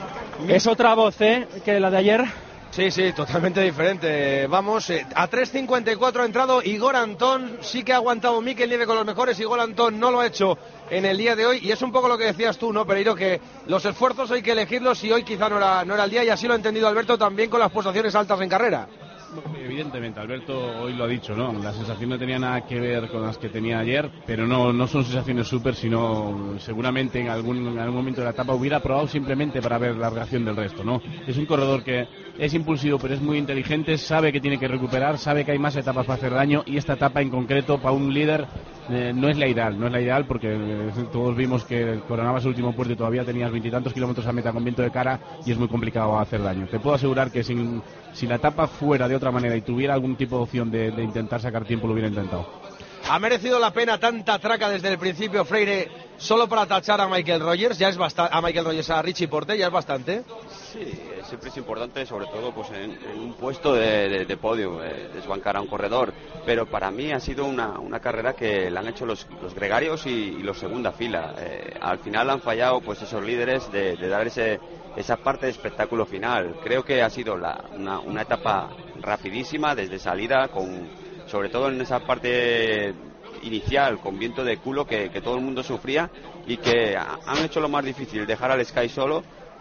Es otra voz, ¿eh?, que la de ayer. Sí, sí, totalmente diferente. Vamos, eh, a tres cincuenta y cuatro ha entrado Igor Antón, sí que ha aguantado Mikel Nieve con los mejores, Igor Antón no lo ha hecho en el día de hoy, y es un poco lo que decías tú, ¿no, Pereiro? Que los esfuerzos hay que elegirlos y hoy quizá no era, no era el día, y así lo ha entendido Alberto también con las pulsaciones altas en carrera. Evidentemente, Alberto hoy lo ha dicho, ¿no? La sensación no tenía nada que ver con las que tenía ayer, pero no, no son sensaciones súper, sino seguramente en algún, en algún momento de la etapa hubiera probado simplemente para ver la reacción del resto, ¿no? Es un corredor que es impulsivo, pero es muy inteligente, sabe que tiene que recuperar, sabe que hay más etapas para hacer daño, y esta etapa en concreto para un líder eh, no es la ideal, no es la ideal porque eh, todos vimos que coronabas el último puerto y todavía tenías veintitantos kilómetros a meta con viento de cara y es muy complicado hacer daño. Te puedo asegurar que sin, si la etapa fuera de otra manera y tuviera algún tipo de opción de, de intentar sacar tiempo, lo hubiera intentado. ¿Ha merecido la pena tanta traca desde el principio, Freire, solo para tachar a Michael Rogers? Ya es bastante, a Michael Rogers, a Richie Porte, ya es bastante. Sí, siempre es importante, sobre todo pues en, en un puesto de, de, de podio, eh, desbancar a un corredor. Pero para mí ha sido una, una carrera que la han hecho los, los gregarios y, y los segunda fila. Eh, al final han fallado pues esos líderes de, de dar ese, esa parte de espectáculo final. Creo que ha sido la, una, una etapa rapidísima desde salida, con sobre todo en esa parte inicial con viento de culo que, que todo el mundo sufría y que han hecho lo más difícil, dejar al Sky solo,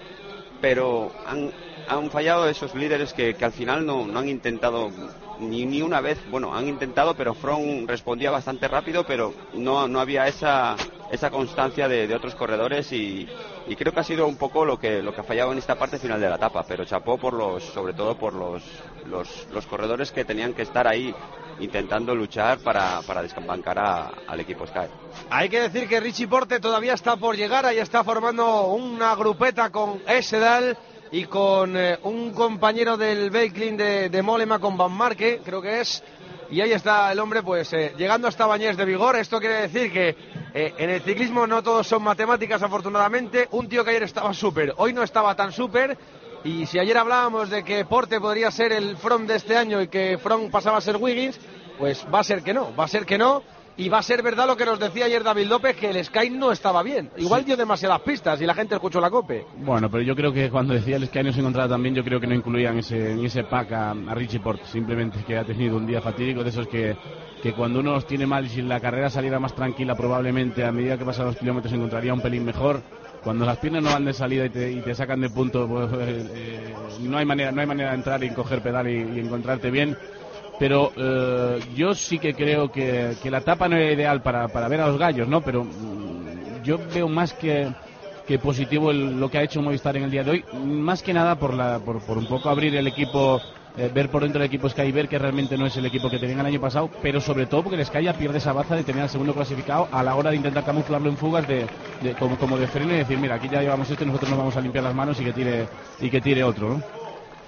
pero han, han fallado esos líderes que, que al final no, no han intentado ni, ni una vez. Bueno, han intentado, pero Froome respondía bastante rápido, pero no, no había esa, esa constancia de, de otros corredores y, y creo que ha sido un poco lo que, lo que ha fallado en esta parte final de la etapa, pero chapó por los, sobre todo por los, los, los corredores que tenían que estar ahí intentando luchar para, para desbancar a, al equipo Sky. Hay que decir que Richie Porte todavía está por llegar, ahí está formando una grupeta con Esedal, y con eh, un compañero del Veiklin de, de Mollema, con Van Marke, creo que es, y ahí está el hombre pues eh, llegando hasta Bañés de Vigor. Esto quiere decir que eh, en el ciclismo no todos son matemáticas, afortunadamente. Un tío que ayer estaba súper, hoy no estaba tan súper, y si ayer hablábamos de que Porte podría ser el Froome de este año y que Froome pasaba a ser Wiggins, pues va a ser que no, va a ser que no. Y va a ser verdad lo que nos decía ayer David López, que el Sky no estaba bien. Igual sí dio demasiadas pistas y la gente escuchó la COPE. Bueno, pero yo creo que cuando decía el Sky no se encontraba también, yo creo que no incluían ese, en ese pack a, a Richie Porte. Simplemente que ha tenido un día fatídico, de esos que, que cuando uno los tiene mal y si la carrera saliera más tranquila, probablemente a medida que pasan los kilómetros se encontraría un pelín mejor. Cuando las piernas no van de salida y te, y te sacan de punto, pues, eh, no hay manera no hay manera de entrar y coger pedal y, y encontrarte bien. Pero eh, yo sí que creo que, que la etapa no era ideal para, para ver a los gallos, ¿no? Pero mm, yo veo más que, que positivo el, lo que ha hecho Movistar en el día de hoy, más que nada por, la, por, por un poco abrir el equipo, eh, ver por dentro del equipo Sky, ver que realmente no es el equipo que tenían el año pasado, pero sobre todo porque el Sky ya pierde esa baza de tener al segundo clasificado a la hora de intentar camuflarlo en fugas de, de como, como de freno y decir, mira, aquí ya llevamos esto y nosotros nos vamos a limpiar las manos y que tire, y que tire otro, ¿no?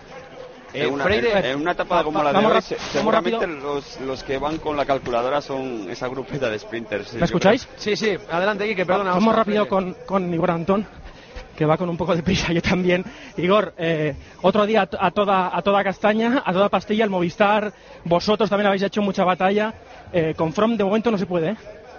En una, Freire, en, en una etapa como la de vamos hoy, rápido, seguramente los, los que van con la calculadora son esa grupeta de sprinters. ¿Me escucháis? Sí, sí, adelante, Quique, perdona. Vamos Oscar, rápido Freire. con, con Igor Antón, que va con un poco de prisa, yo también. Igor, eh, otro día a, a, toda, a toda castaña, a toda pastilla, el Movistar, vosotros también habéis hecho mucha batalla. Eh, con Froome de momento no se puede, ¿eh?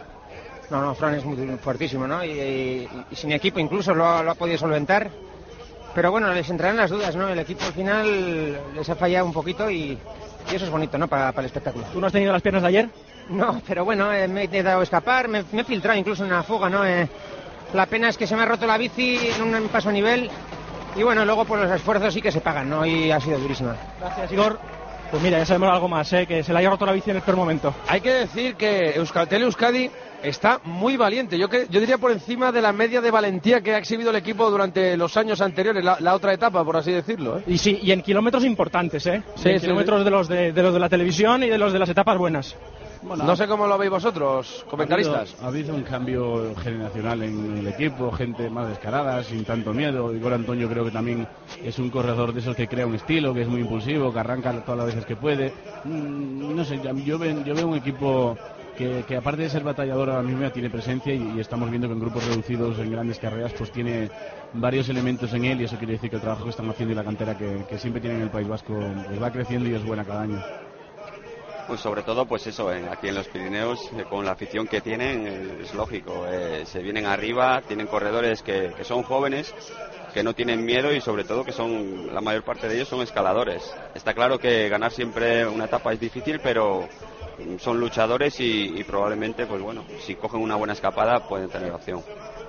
No, no, Fran es muy fuertísimo, ¿no? Y, y, y sin equipo incluso lo ha, lo ha podido solventar. Pero bueno, les entrarán las dudas, ¿no? El equipo al final les ha fallado un poquito y, y eso es bonito, ¿no? Para, para el espectáculo. ¿Tú no has tenido las piernas de ayer? No, pero bueno, eh, me he dado escapar, me, me he filtrado incluso en una fuga, ¿no? Eh, la pena es que se me ha roto la bici en un paso a nivel y bueno, luego pues los esfuerzos sí que se pagan, ¿no? Y ha sido durísima. Gracias, Igor. Pues mira, ya sabemos algo más, ¿eh? Que se le haya roto la bici en el peor momento. Hay que decir que Euskaltel Euskadi está muy valiente. Yo, que, yo diría por encima de la media de valentía que ha exhibido el equipo durante los años anteriores, la, la otra etapa, por así decirlo, ¿eh? Y sí, y en kilómetros importantes, ¿eh? Sí, en sí, kilómetros sí. De, los de, de los de la televisión y de los de las etapas buenas. Bueno, no sé cómo lo veis vosotros, comentaristas. Ha habido, ha habido un cambio generacional en el equipo, gente más descarada, sin tanto miedo. Igor Antonio creo que también es un corredor de esos que crea un estilo, que es muy impulsivo, que arranca todas las veces que puede. Mm, no sé, yo veo, yo veo un equipo que, que aparte de ser batallador ahora mismo ya tiene presencia y, y estamos viendo que en grupos reducidos, en grandes carreras, pues tiene varios elementos en él y eso quiere decir que el trabajo que están haciendo y la cantera que, que siempre tienen en el País Vasco pues va creciendo y es buena cada año. Pues sobre todo, pues eso, en, aquí en los Pirineos, eh, con la afición que tienen, eh, es lógico, eh, se vienen arriba, tienen corredores que, que son jóvenes, que no tienen miedo y sobre todo que son, la mayor parte de ellos son escaladores. Está claro que ganar siempre una etapa es difícil, pero son luchadores y, y probablemente, pues bueno, si cogen una buena escapada pueden tener opción.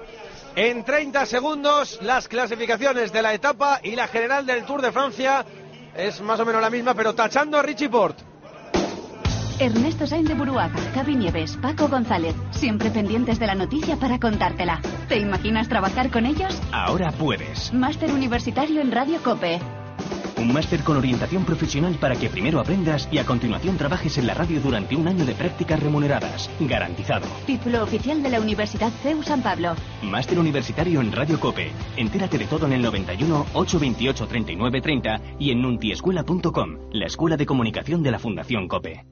En treinta segundos, las clasificaciones de la etapa y la general del Tour de Francia es más o menos la misma, pero tachando a Richie Porte. Ernesto Sainz de Buruaga, Gaby Nieves, Paco González, siempre pendientes de la noticia para contártela. ¿Te imaginas trabajar con ellos? Ahora puedes. Máster universitario en Radio COPE. Un máster con orientación profesional para que primero aprendas y a continuación trabajes en la radio durante un año de prácticas remuneradas. Garantizado. Título oficial de la Universidad C E U San Pablo. Máster universitario en Radio COPE. Entérate de todo en el noventa y uno, ochocientos veintiocho, treinta y nueve treinta y en nuntiescuela punto com, la escuela de comunicación de la Fundación COPE.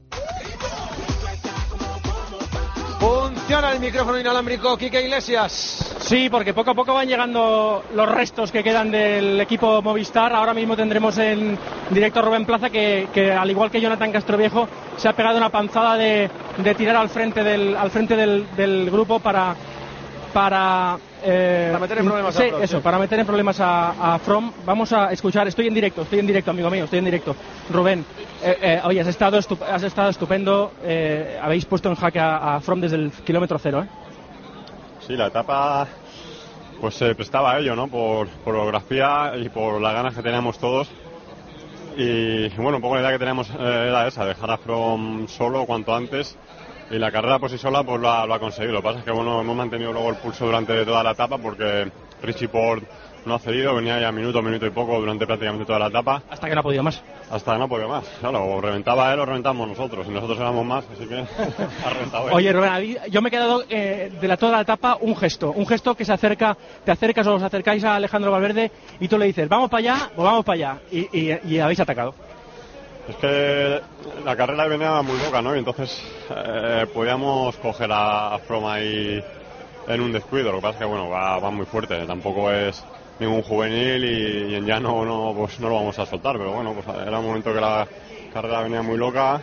Funciona el micrófono inalámbrico, Quique Iglesias. Sí, porque poco a poco van llegando los restos que quedan del equipo Movistar. Ahora mismo tendremos en directo a Rubén Plaza, que, que al igual que Jonathan Castroviejo se ha pegado una panzada de, de tirar al frente del, al frente del, del grupo para para, eh, para meter en problemas sí, a Froome, eso, sí. para meter en problemas a, a Froome. Vamos a escuchar, estoy en directo, estoy en directo, amigo mío, estoy en directo. Rubén, eh, eh, oye, has estado, estup has estado estupendo, eh, habéis puesto en jaque a, a Froome desde el kilómetro cero, ¿eh? Sí, la etapa pues se prestaba a ello, ¿no? Por, por orografía y por las ganas que teníamos todos. Y bueno, un poco la idea que teníamos eh, era esa, dejar a Froome solo cuanto antes y la carrera por sí sola pues lo ha, lo ha conseguido. Lo que pasa es que bueno, hemos mantenido luego el pulso durante toda la etapa porque Richie Porte no ha cedido, venía ya minuto, minuto y poco durante prácticamente toda la etapa. Hasta que no ha podido más. Hasta que no ha podido más, claro, o reventaba él o reventamos nosotros, y nosotros éramos más, así que ha reventado él. Oye, Rubén, yo me he quedado eh, de la, toda la etapa un gesto, un gesto que se acerca, te acercas o os acercáis a Alejandro Valverde y tú le dices, vamos para allá o vamos para allá, y, y, y habéis atacado. Es que la carrera venía muy loca, ¿no? Y entonces eh, podíamos coger a Froome ahí en un descuido. Lo que pasa es que, bueno, va, va muy fuerte. Tampoco es ningún juvenil y, y en llano no, pues no lo vamos a soltar. Pero bueno, pues era un momento que la carrera venía muy loca.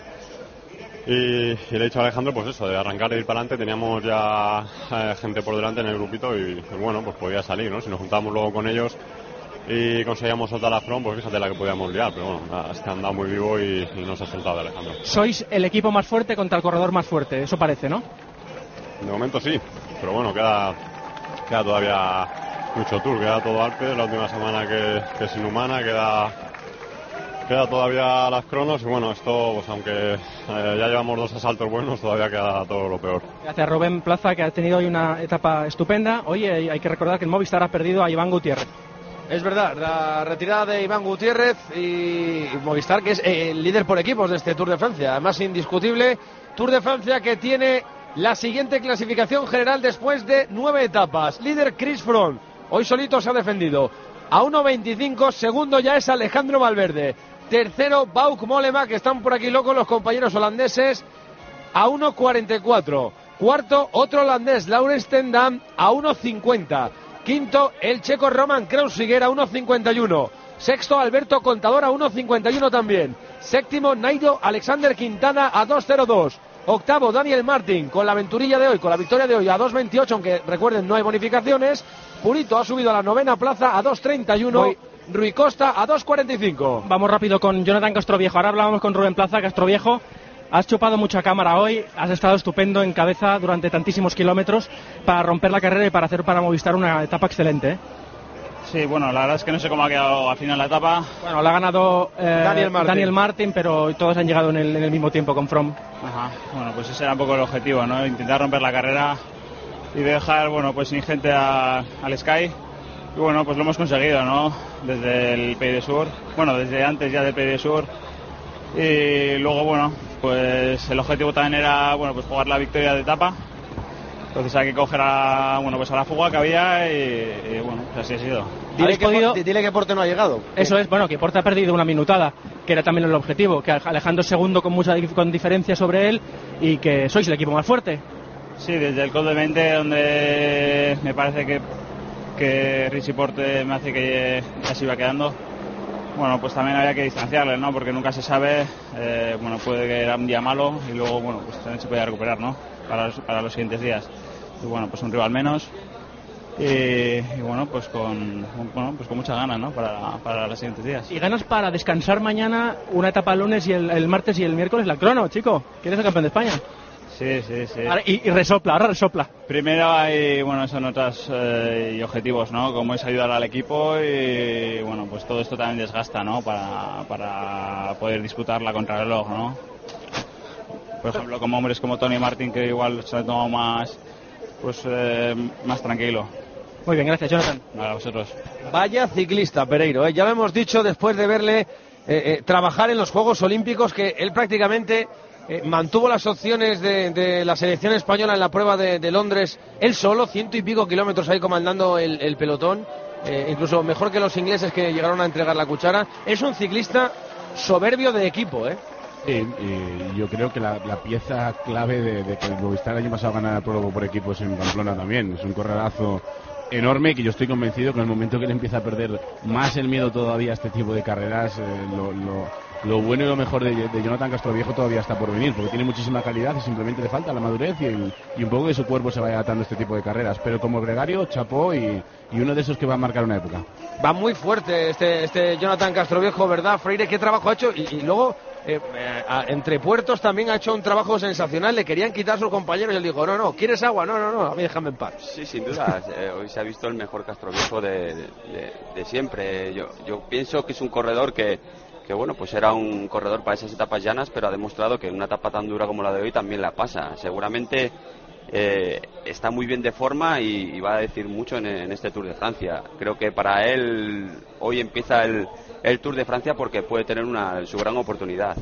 Y, y le he dicho a Alejandro, pues eso, de arrancar e ir para adelante. Teníamos ya eh, gente por delante en el grupito y, pues bueno, pues podía salir, ¿no? Si nos juntábamos luego con ellos y conseguíamos soltar a Froome, pues fíjate la que podíamos liar, pero bueno, es que ha andado muy vivo y, y nos ha soltado Alejandro. Sois el equipo más fuerte contra el corredor más fuerte, eso parece, ¿no? De momento sí, pero bueno, queda, queda todavía mucho tour, queda todo Alpes, la última semana que, que es inhumana, queda, queda todavía las cronos y bueno, esto, pues aunque eh, ya llevamos dos asaltos buenos, todavía queda todo lo peor. Gracias Rubén Plaza, que ha tenido hoy una etapa estupenda. Oye, hay que recordar que el Movistar ha perdido a Iván Gutiérrez. Es verdad, la retirada de Iván Gutiérrez y Movistar, que es el líder por equipos de este Tour de Francia, además indiscutible. Tour de Francia que tiene la siguiente clasificación general después de nueve etapas. Líder Chris Froome, hoy solito se ha defendido a uno veinticinco, segundo ya es Alejandro Valverde, tercero Bauke Mollema, que están por aquí locos los compañeros holandeses, a uno cuarenta y cuatro, cuarto otro holandés, Laurens ten Dam, a uno cincuenta. Quinto, el checo Roman Krauziger a uno cincuenta y uno. Sexto, Alberto Contador a uno cincuenta y uno también. Séptimo, Nairo Alexander Quintana a dos cero dos. Octavo, Daniel Martin con la aventurilla de hoy, con la victoria de hoy a dos veintiocho, aunque recuerden no hay bonificaciones. Purito ha subido a la novena plaza a dos treinta y uno. Voy. Rui Costa a dos cuarenta y cinco. Vamos rápido con Jonathan Castroviejo. Ahora hablábamos con Rubén Plaza. Castroviejo, has chupado mucha cámara hoy, has estado estupendo en cabeza durante tantísimos kilómetros para romper la carrera y para hacer para Movistar una etapa excelente, ¿eh? Sí, bueno, la verdad es que no sé cómo ha quedado al final la etapa. Bueno, la ha ganado eh, Daniel Martin. Daniel Martin, pero todos han llegado en el, en el mismo tiempo con Froome. Ajá, bueno, pues ese era un poco el objetivo, ¿no? Intentar romper la carrera y dejar, bueno, pues sin gente a, al Sky. Y bueno, pues lo hemos conseguido, ¿no? Desde el Pays de Sur, bueno, desde antes ya del Pays de Sur. Y luego, bueno, pues el objetivo también era, bueno, pues jugar la victoria de etapa. Entonces hay que coger a, bueno, pues a la fuga que había y, y bueno, pues así ha sido. Dile que, podido... dile que Porte no ha llegado. Eso es, bueno, que Porte ha perdido una minutada, que era también el objetivo, que Alejandro segundo con mucha con diferencia sobre él y que sois el equipo más fuerte. Sí, desde el Col de veinte, donde me parece que, que Richie Porte me hace que ya se iba quedando. Bueno, pues también había que distanciarle, ¿no? Porque nunca se sabe, eh, bueno, puede que era un día malo y luego, bueno, pues también se puede recuperar, ¿no? Para los, para los siguientes días. Y bueno, pues un rival menos y, y bueno, pues con, bueno, pues con muchas ganas, ¿no? Para, para los siguientes días. Y ganas para descansar mañana una etapa el lunes y el, el martes y el miércoles la crono, chico. ¿Quieres ser campeón de España? Sí, sí, sí. Ahora, y, y resopla, ahora resopla. Primero hay, bueno, son otras eh, y objetivos, ¿no? Como es ayudar al equipo y, bueno, pues todo esto también desgasta, ¿no? Para, para poder disputar la contrarreloj, ¿no? Por ejemplo, como hombres como Tony Martin, que igual se ha tomado más, pues, eh, más tranquilo. Muy bien, gracias, Jonathan. A vosotros. Vaya ciclista, Pereiro, ¿eh? Ya lo hemos dicho después de verle eh, eh, trabajar en los Juegos Olímpicos, que él prácticamente eh, mantuvo las opciones de, de la selección española en la prueba de, de Londres, él solo, ciento y pico kilómetros ahí comandando el, el pelotón, eh, incluso mejor que los ingleses que llegaron a entregar la cuchara. Es un ciclista soberbio de equipo, ¿eh? Sí, y yo creo que la, la pieza clave de, de que el Movistar el año pasado ganara el prólogo por equipos en Pamplona también. Es un correrazo enorme que yo estoy convencido que en el momento que él empieza a perder más el miedo todavía a este tipo de carreras, eh, lo, lo, lo bueno y lo mejor de, de Jonathan Castroviejo todavía está por venir, porque tiene muchísima calidad y simplemente le falta la madurez y, el, y un poco que su cuerpo se vaya adaptando a este tipo de carreras. Pero como gregario, chapó y, y uno de esos que va a marcar una época. Va muy fuerte este, este Jonathan Castroviejo, ¿verdad, Freire? ¿Qué trabajo ha hecho? Y, y luego, eh, eh, entre puertos también ha hecho un trabajo sensacional. Le querían quitar a sus compañeros y él dijo, no, no, ¿quieres agua? No, no, no, a mí déjame en paz. Sí, sin duda. eh, hoy se ha visto el mejor Castroviejo de, de, de, de siempre. Yo, yo pienso que es un corredor que que bueno, pues era un corredor para esas etapas llanas, pero ha demostrado que en una etapa tan dura como la de hoy también la pasa. Seguramente eh, está muy bien de forma y, y va a decir mucho en, en este Tour de Francia. Creo que para él hoy empieza el, el Tour de Francia porque puede tener una, su gran oportunidad.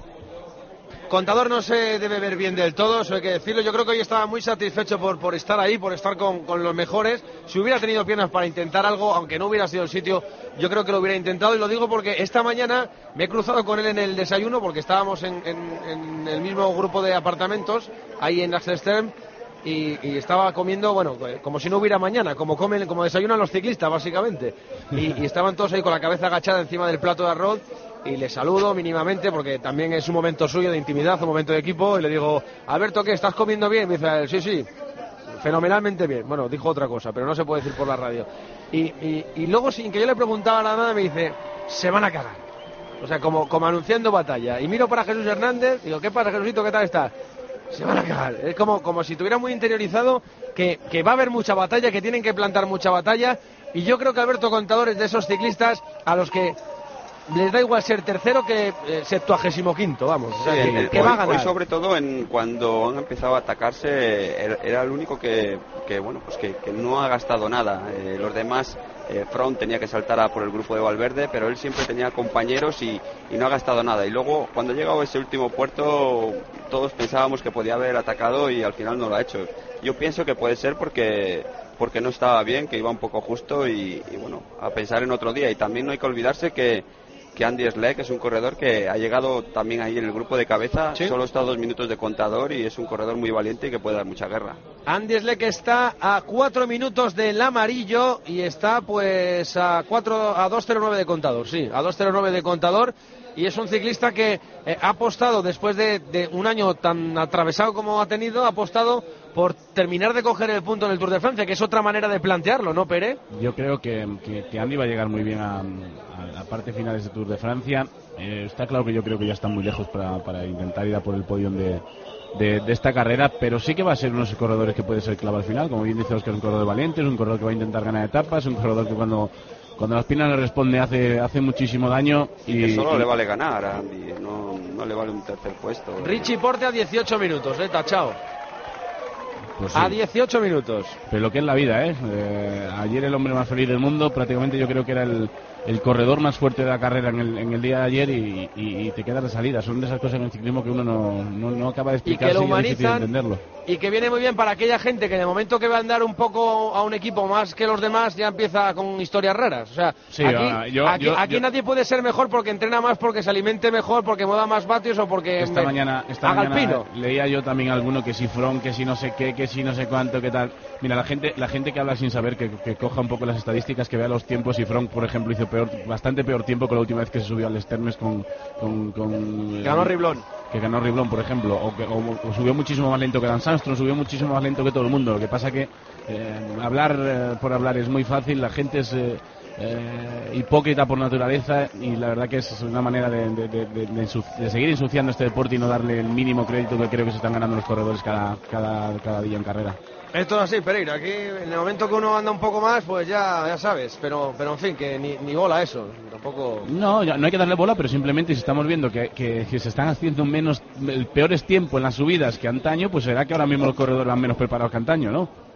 Contador no se debe ver bien del todo, eso hay que decirlo. Yo creo que hoy estaba muy satisfecho por, por estar ahí, por estar con, con los mejores. Si hubiera tenido piernas para intentar algo, aunque no hubiera sido el sitio, yo creo que lo hubiera intentado. Y lo digo porque esta mañana me he cruzado con él en el desayuno, porque estábamos en, en, en el mismo grupo de apartamentos, ahí en Axel Stern, y, y estaba comiendo, bueno, como si no hubiera mañana, como comen, como desayunan los ciclistas, básicamente. Y, y estaban todos ahí con la cabeza agachada encima del plato de arroz. Y le saludo mínimamente porque también es un momento suyo de intimidad, un momento de equipo, y le digo, Alberto, ¿qué? ¿Estás comiendo bien? Me dice, sí, sí, fenomenalmente bien. Bueno, dijo otra cosa, pero no se puede decir por la radio. Y, y, y luego, sin que yo le preguntara nada, me dice, se van a cagar. O sea, como, como anunciando batalla. Y miro para Jesús Hernández, digo, ¿qué pasa, Jesucito? ¿Qué tal estás? Se van a cagar. Es como, como si tuviera muy interiorizado que, que va a haber mucha batalla, que tienen que plantar mucha batalla. Y yo creo que Alberto Contador es de esos ciclistas a los que les da igual ser tercero que eh, septuagésimo quinto, vamos. O sea, Sí, que, el- que hoy, va a ganar. hoy sobre todo en cuando han empezado a atacarse era, era el único que, que bueno pues que, que no ha gastado nada. Eh, los demás, eh, Froome tenía que saltar a por el grupo de Valverde, pero él siempre tenía compañeros y, y no ha gastado nada. Y luego cuando ha llegado a ese último puerto todos pensábamos que podía haber atacado y al final no lo ha hecho. Yo pienso que puede ser porque porque no estaba bien, que iba un poco justo y, y bueno, a pensar en otro día. Y también no hay que olvidarse que que Andy Schleck es un corredor que ha llegado también ahí en el grupo de cabeza, ¿Sí? solo está a dos minutos de contador y es un corredor muy valiente y que puede dar mucha guerra. Andy Schleck está a cuatro minutos del amarillo y está pues a cuatro a dos cero nueve de contador, sí, a dos cero nueve de contador. Y es un ciclista que eh, ha apostado, después de, de un año tan atravesado como ha tenido, ha apostado por terminar de coger el punto en el Tour de Francia, que es otra manera de plantearlo, ¿no, Pere? Yo creo que, que, que Andy va a llegar muy bien a, a la parte final de este Tour de Francia. Eh, está claro que yo creo que ya está muy lejos para, para intentar ir a por el podio de, de, de esta carrera, pero sí que va a ser unos corredores que puede ser clave al final. Como bien dice Oscar, es un corredor valiente, es un corredor que va a intentar ganar etapas, es un corredor que cuando... Cuando las piernas le responde hace hace muchísimo daño y, Y que solo y- le vale ganar a Andy, no, no le vale un tercer puesto. Richie Porte a dieciocho minutos, eh, tachao. pues sí. A dieciocho minutos. Pero lo que es la vida, ¿eh? Eh, ayer el hombre más feliz del mundo, prácticamente yo creo que era el, el corredor más fuerte de la carrera en el, en el día de ayer y, y- y te quedas de salida. Son de esas cosas en el ciclismo que uno no, no, no acaba de Y que explicarse lo y es difícil de humanizan entenderlo. y que viene muy bien para aquella gente que en el momento que va a andar un poco a un equipo más que los demás ya empieza con historias raras. O sea, Sí, aquí, ah, yo- aquí, yo- aquí yo- nadie puede ser mejor porque entrena más, porque se alimente mejor, porque mueva más vatios o porque Esta me- mañana, esta haga el mañana pino. leía yo también alguno que si Froome, que si no sé qué, que si no sé cuánto, que tal. Mira, la gente la gente que habla sin saber, que, que coja un poco las estadísticas, que vea los tiempos. Y Froome, por ejemplo, hizo peor, bastante peor tiempo que la última vez que se subió al Sternes con... con, con Ganó Riblón. Que ganó Riblón, por ejemplo. O, que, o, o subió muchísimo más lento que Dan Armstrong, subió muchísimo más lento que todo el mundo. Lo que pasa que eh, hablar eh, por hablar es muy fácil, la gente es... Eh, eh, hipócrita por naturaleza y la verdad que es una manera de, de, de, de, de ensu- de seguir ensuciando este deporte y no darle el mínimo crédito que creo que se están ganando los corredores cada, cada, cada día en carrera. Esto es así, Pereira. Aquí, en el momento que uno anda un poco más, pues ya, ya sabes. Pero, pero en fin, que ni, ni bola eso. Tampoco. No, ya no hay que darle bola, pero simplemente si estamos viendo que, que, que se están haciendo menos, el peores tiempos en las subidas que antaño, pues será que ahora mismo los corredores van menos preparados que antaño, ¿no?